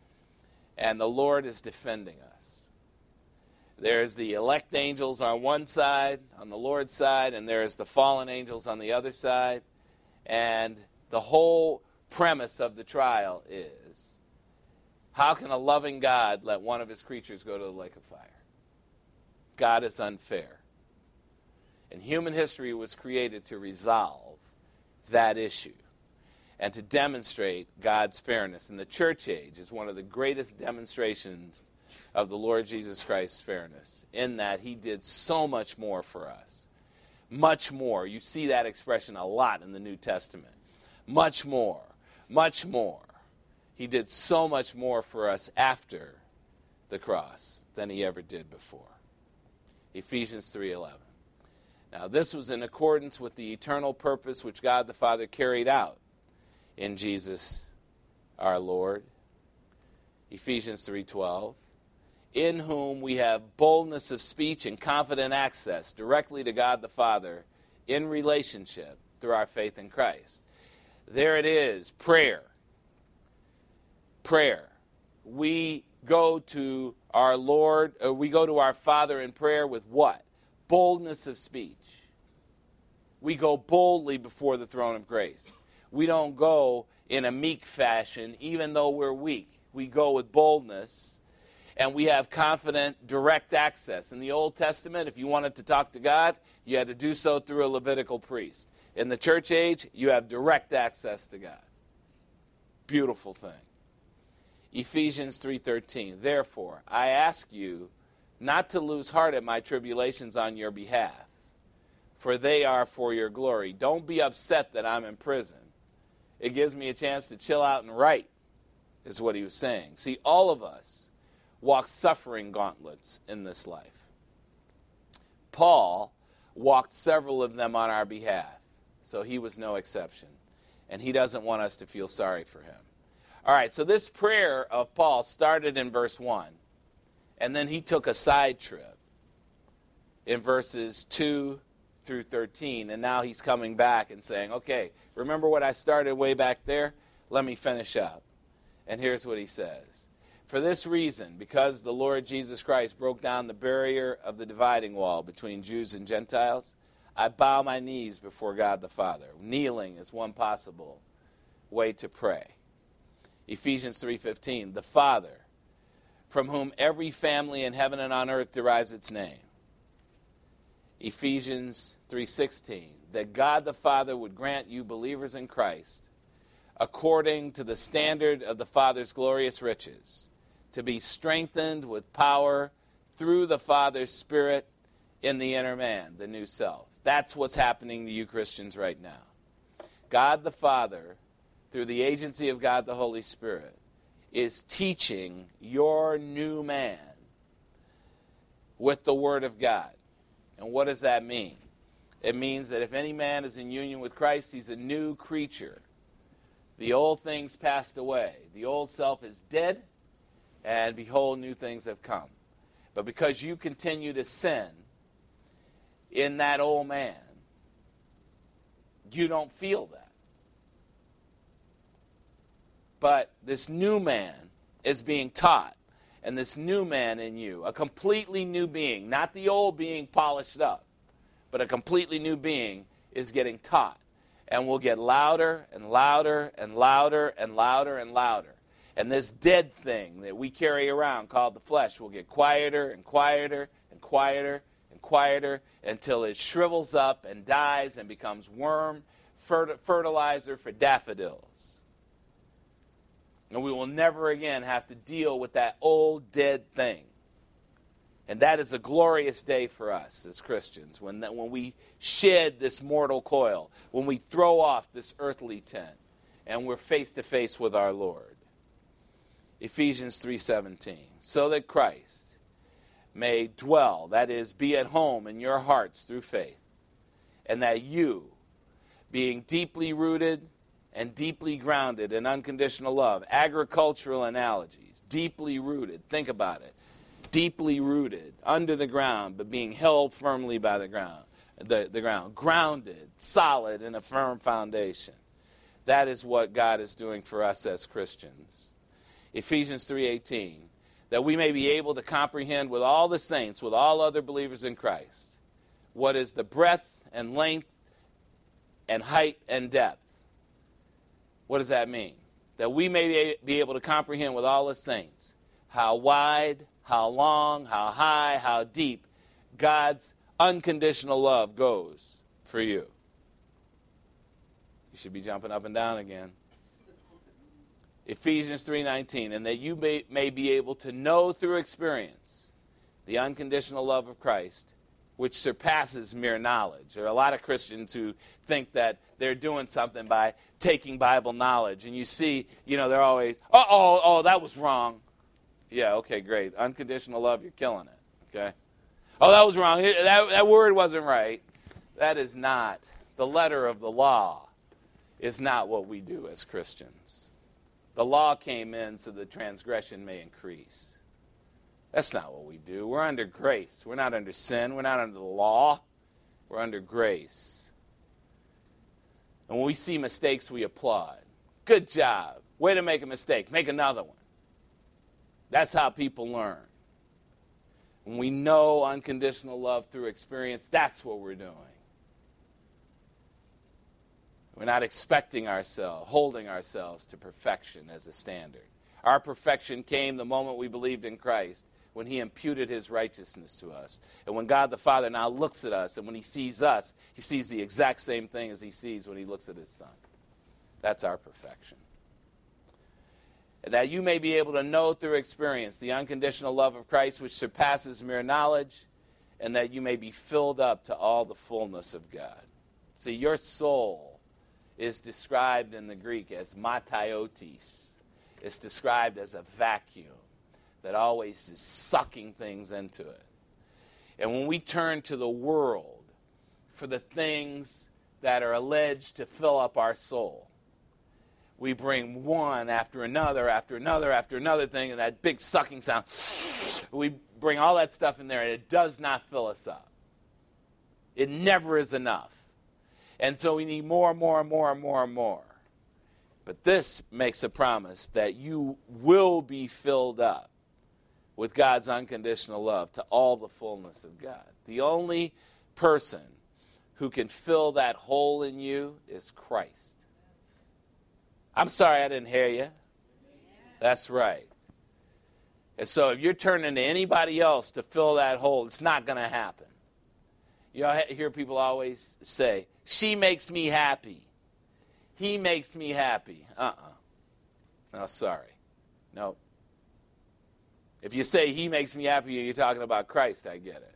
and the Lord is defending us. There's the elect angels on one side, on the Lord's side, and there's the fallen angels on the other side. And the whole premise of the trial is, how can a loving God let one of his creatures go to the lake of fire? God is unfair. And human history was created to resolve that issue and to demonstrate God's fairness. And the church age is one of the greatest demonstrations of the Lord Jesus Christ's fairness, in that he did so much more for us. Much more. You see that expression a lot in the New Testament. Much more. Much more. He did so much more for us after the cross than he ever did before. Ephesians three eleven. Now, this was in accordance with the eternal purpose which God the Father carried out in Jesus our Lord. Ephesians three twelve. In whom we have boldness of speech and confident access directly to God the Father in relationship through our faith in Christ. There it is, prayer. Prayer. We go to our Lord, uh, we go to our Father in prayer with what? Boldness of speech. We go boldly before the throne of grace. We don't go in a meek fashion, even though we're weak. We go with boldness, and we have confident, direct access. In the Old Testament, if you wanted to talk to God, you had to do so through a Levitical priest. In the church age, you have direct access to God. Beautiful thing. Ephesians three thirteen. Therefore, I ask you not to lose heart at my tribulations on your behalf, for they are for your glory. Don't be upset that I'm in prison. It gives me a chance to chill out and write, is what he was saying. See, all of us walk suffering gauntlets in this life. Paul walked several of them on our behalf, so he was no exception. And he doesn't want us to feel sorry for him. All right, so this prayer of Paul started in verse one, and then he took a side trip in verses two through thirteen, and now he's coming back and saying, okay, remember what I started way back there? Let me finish up. And here's what he says. For this reason, because the Lord Jesus Christ broke down the barrier of the dividing wall between Jews and Gentiles, I bow my knees before God the Father. Kneeling is one possible way to pray. Ephesians three fifteen, the Father, from whom every family in heaven and on earth derives its name. Ephesians three sixteen, that God the Father would grant you believers in Christ, according to the standard of the Father's glorious riches, to be strengthened with power through the Father's Spirit in the inner man, the new self. That's what's happening to you Christians right now. God the Father, through the agency of God the Holy Spirit, is teaching your new man with the Word of God. And what does that mean? It means that if any man is in union with Christ, he's a new creature. The old things passed away. The old self is dead, and behold, new things have come. But because you continue to sin in that old man, you don't feel that. But this new man is being taught. And this new man in you, a completely new being, not the old being polished up, but a completely new being is getting taught. And will get louder and louder and louder and louder and louder. And this dead thing that we carry around called the flesh will get quieter and quieter and quieter and quieter until it shrivels up and dies and becomes worm fertilizer for daffodils. And we will never again have to deal with that old dead thing. And that is a glorious day for us as Christians, when, that, when we shed this mortal coil, when we throw off this earthly tent, and we're face to face with our Lord. Ephesians three seventeen, so that Christ may dwell, that is, be at home in your hearts through faith, and that you, being deeply rooted and deeply grounded in unconditional love, agricultural analogies, deeply rooted, think about it, deeply rooted, under the ground, but being held firmly by the ground, the, the ground, grounded, solid in a firm foundation. That is what God is doing for us as Christians. Ephesians three eighteen, that we may be able to comprehend with all the saints, with all other believers in Christ, what is the breadth and length and height and depth. What does that mean? That we may be able to comprehend with all the saints how wide, how long, how high, how deep God's unconditional love goes for you. You should be jumping up and down again. Ephesians three nineteen, and that you may, may be able to know through experience the unconditional love of Christ, which surpasses mere knowledge. There are a lot of Christians who think that they're doing something by taking Bible knowledge. And you see, you know, they're always, uh-oh, oh, that was wrong. Yeah, okay, great. Unconditional love, you're killing it, okay? Oh, that was wrong. That, that word wasn't right. That is not, the letter of the law is not what we do as Christians. The law came in so the transgression may increase. That's not what we do. We're under grace. We're not under sin. We're not under the law. We're under grace. And when we see mistakes, we applaud. Good job. Way to make a mistake. Make another one. That's how people learn. When we know unconditional love through experience, that's what we're doing. We're not expecting ourselves, holding ourselves to perfection as a standard. Our perfection came the moment we believed in Christ, when he imputed his righteousness to us. And when God the Father now looks at us, and when he sees us, he sees the exact same thing as he sees when he looks at his Son. That's our perfection. And that you may be able to know through experience the unconditional love of Christ, which surpasses mere knowledge, and that you may be filled up to all the fullness of God. See, your soul is described in the Greek as mataiotis. It's described as a vacuum that always is sucking things into it. And when we turn to the world for the things that are alleged to fill up our soul, we bring one after another, after another, after another thing, and that big sucking sound, we bring all that stuff in there, and it does not fill us up. It never is enough. And so we need more and more and more and more and more. But this makes a promise that you will be filled up with God's unconditional love to all the fullness of God. The only person who can fill that hole in you is Christ. I'm sorry I didn't hear you. That's right. And so if you're turning to anybody else to fill that hole, it's not going to happen. You know, I hear people always say, she makes me happy. He makes me happy. Uh-uh. No, sorry. No. If you say he makes me happy and you're talking about Christ, I get it.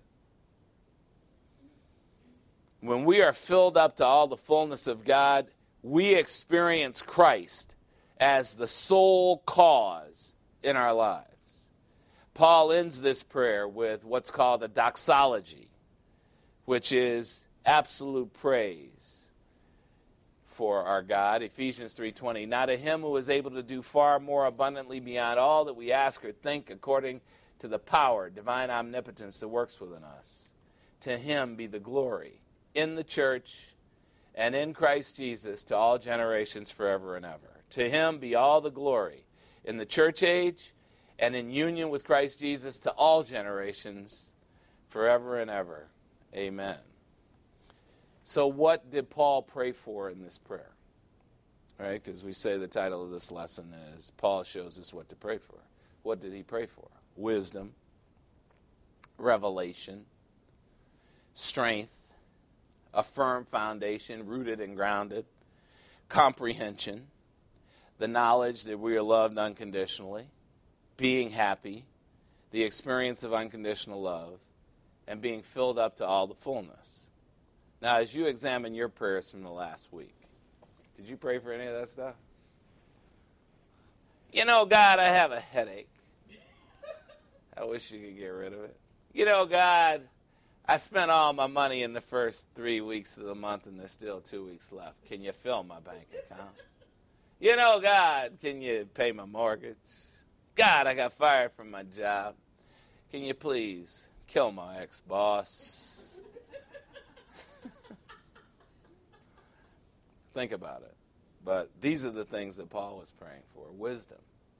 When we are filled up to all the fullness of God, we experience Christ as the sole cause in our lives. Paul ends this prayer with what's called a doxology, which is absolute praise for our God. Ephesians three twenty, now to him who is able to do far more abundantly beyond all that we ask or think, according to the power, divine omnipotence that works within us. To him be the glory in the church and in Christ Jesus to all generations forever and ever. To him be all the glory in the church age and in union with Christ Jesus to all generations forever and ever. Amen. So what did Paul pray for in this prayer? All right, because we say the title of this lesson is Paul shows us what to pray for. What did he pray for? Wisdom, revelation, strength, a firm foundation rooted and grounded, comprehension, the knowledge that we are loved unconditionally, being happy, the experience of unconditional love, and being filled up to all the fullness. Now, as you examine your prayers from the last week, did you pray for any of that stuff? You know, God, I have a headache. I wish you could get rid of it. You know, God, I spent all my money in the first three weeks of the month, and there's still two weeks left. Can you fill my bank account? You know, God, can you pay my mortgage? God, I got fired from my job. Can you please kill my ex-boss? Think about it. But these are the things that Paul was praying for. Wisdom.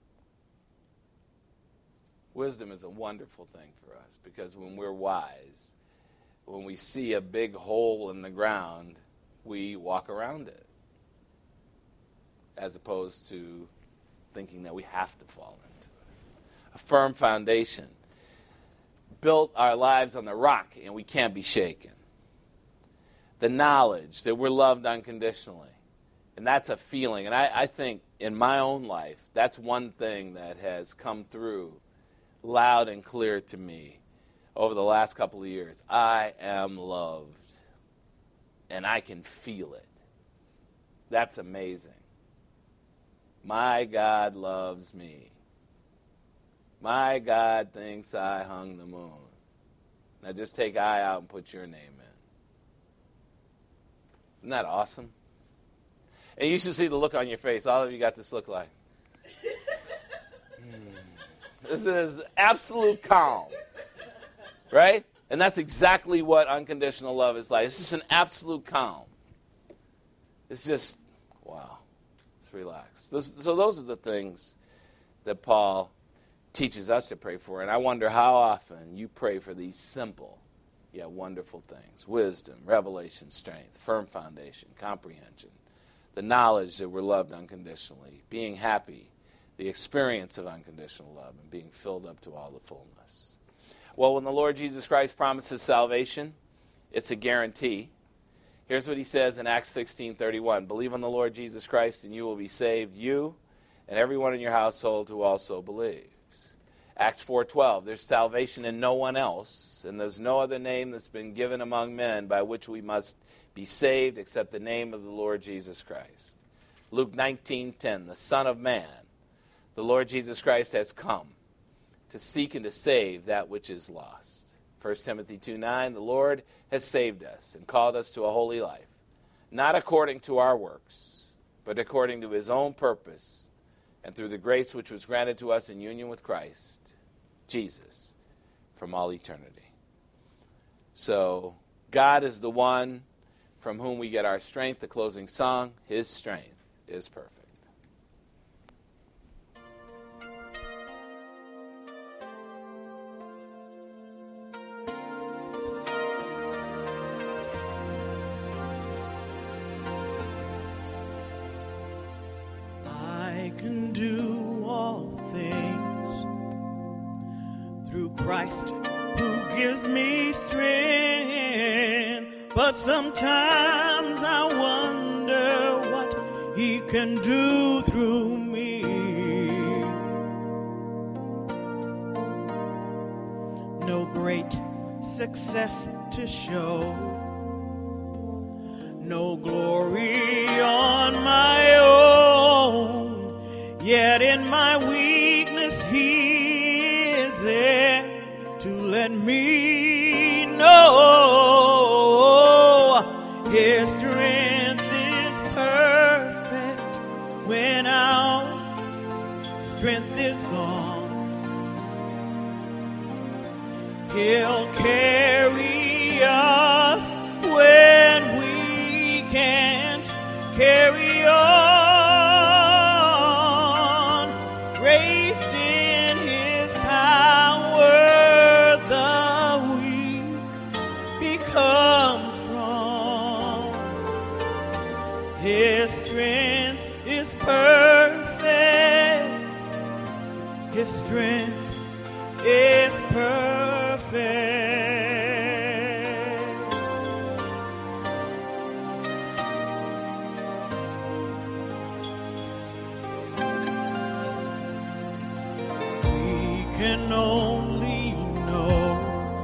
Wisdom is a wonderful thing for us because when we're wise, when we see a big hole in the ground, we walk around it as opposed to thinking that we have to fall into it. A firm foundation built our lives on the rock and we can't be shaken. The knowledge that we're loved unconditionally And that's a feeling. And I, I think in my own life, that's one thing that has come through loud and clear to me over the last couple of years. I am loved. And I can feel it. That's amazing. My God loves me. My God thinks I hung the moon. Now just take I out and put your name in. Isn't that awesome? And you should see the look on your face. All of you got this look like. hmm. This is absolute calm. Right? And that's exactly what unconditional love is like. It's just an absolute calm. It's just, wow. It's relaxed. So those are the things that Paul teaches us to pray for. And I wonder how often you pray for these simple yet wonderful things. Wisdom, revelation, strength, firm foundation, comprehension, the knowledge that we're loved unconditionally, being happy, the experience of unconditional love, and being filled up to all the fullness. Well, when the Lord Jesus Christ promises salvation, it's a guarantee. Here's what he says in Acts sixteen thirty-one. Believe on the Lord Jesus Christ and you will be saved, you and everyone in your household who also believes. Acts four twelve. There's salvation in no one else, and there's no other name that's been given among men by which we must be saved except the name of the Lord Jesus Christ. Luke nineteen ten. The Son of Man, the Lord Jesus Christ, has come to seek and to save that which is lost. First Timothy two nine, the Lord has saved us and called us to a holy life, not according to our works, but according to his own purpose and through the grace which was granted to us in union with Christ, Jesus, from all eternity. So God is the one from whom we get our strength. The closing song, his strength is perfect. Christ who gives me strength, but sometimes I wonder what he can do through me. No great success to show, no glory on my own, yet in my weakness he is there to let me know his strength is perfect when our strength is gone. He'll carry us when we can't carry on. Raised in his power, become strong. His strength is perfect. His strength is perfect. We can only know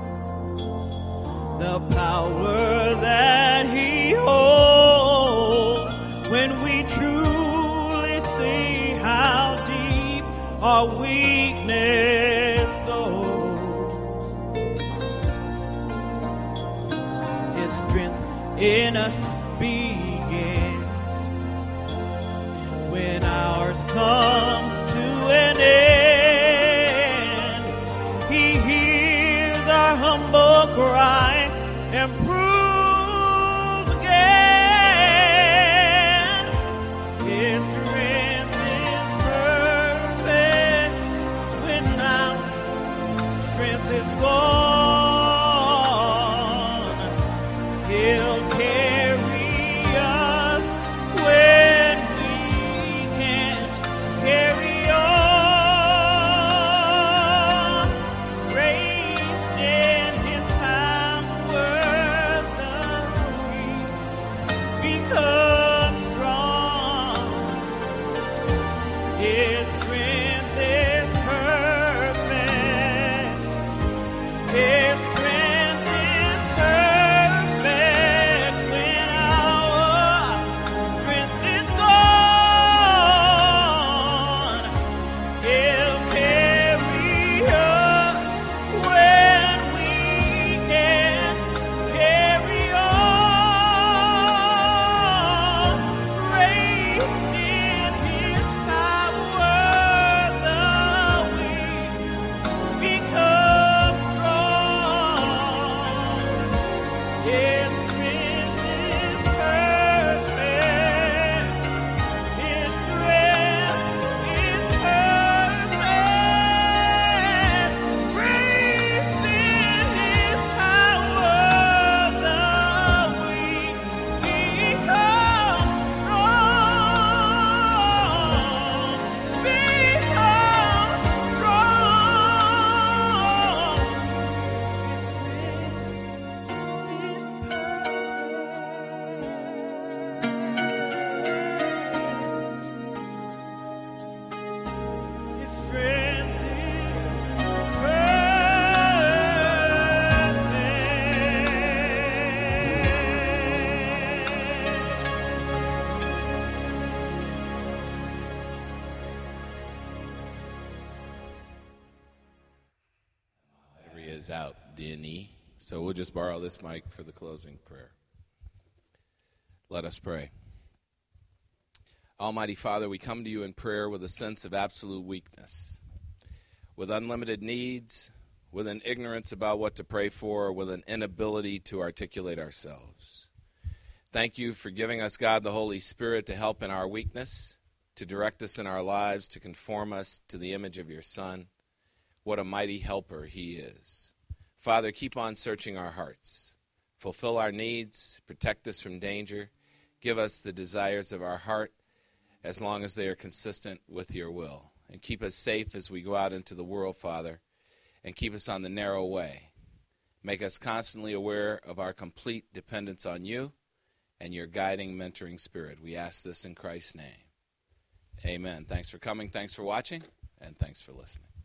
the power that he holds when we truly see how deep our weakness goes. His strength in us begins when ours comes to an end. He hears our humble cry and proves again his strength is perfect when our strength is gone. He'll carry us when we can't carry on. Raised in his power, His strength is perfect. His strength is perfect. Praise in His power, the weak become strong. Become strong. His strength is perfect. His strength is Battery is out, Denny. So we'll just borrow this mic for the closing prayer. Let us pray. Almighty Father, we come to you in prayer with a sense of absolute weakness, with unlimited needs, with an ignorance about what to pray for, with an inability to articulate ourselves. Thank you for giving us, God, the Holy Spirit to help in our weakness, to direct us in our lives, to conform us to the image of your Son. What a mighty helper he is. Father, keep on searching our hearts. Fulfill our needs, protect us from danger, give us the desires of our heart as long as they are consistent with your will. And keep us safe as we go out into the world, Father, and keep us on the narrow way. Make us constantly aware of our complete dependence on you and your guiding, mentoring spirit. We ask this in Christ's name. Amen. Thanks for coming, thanks for watching, and thanks for listening.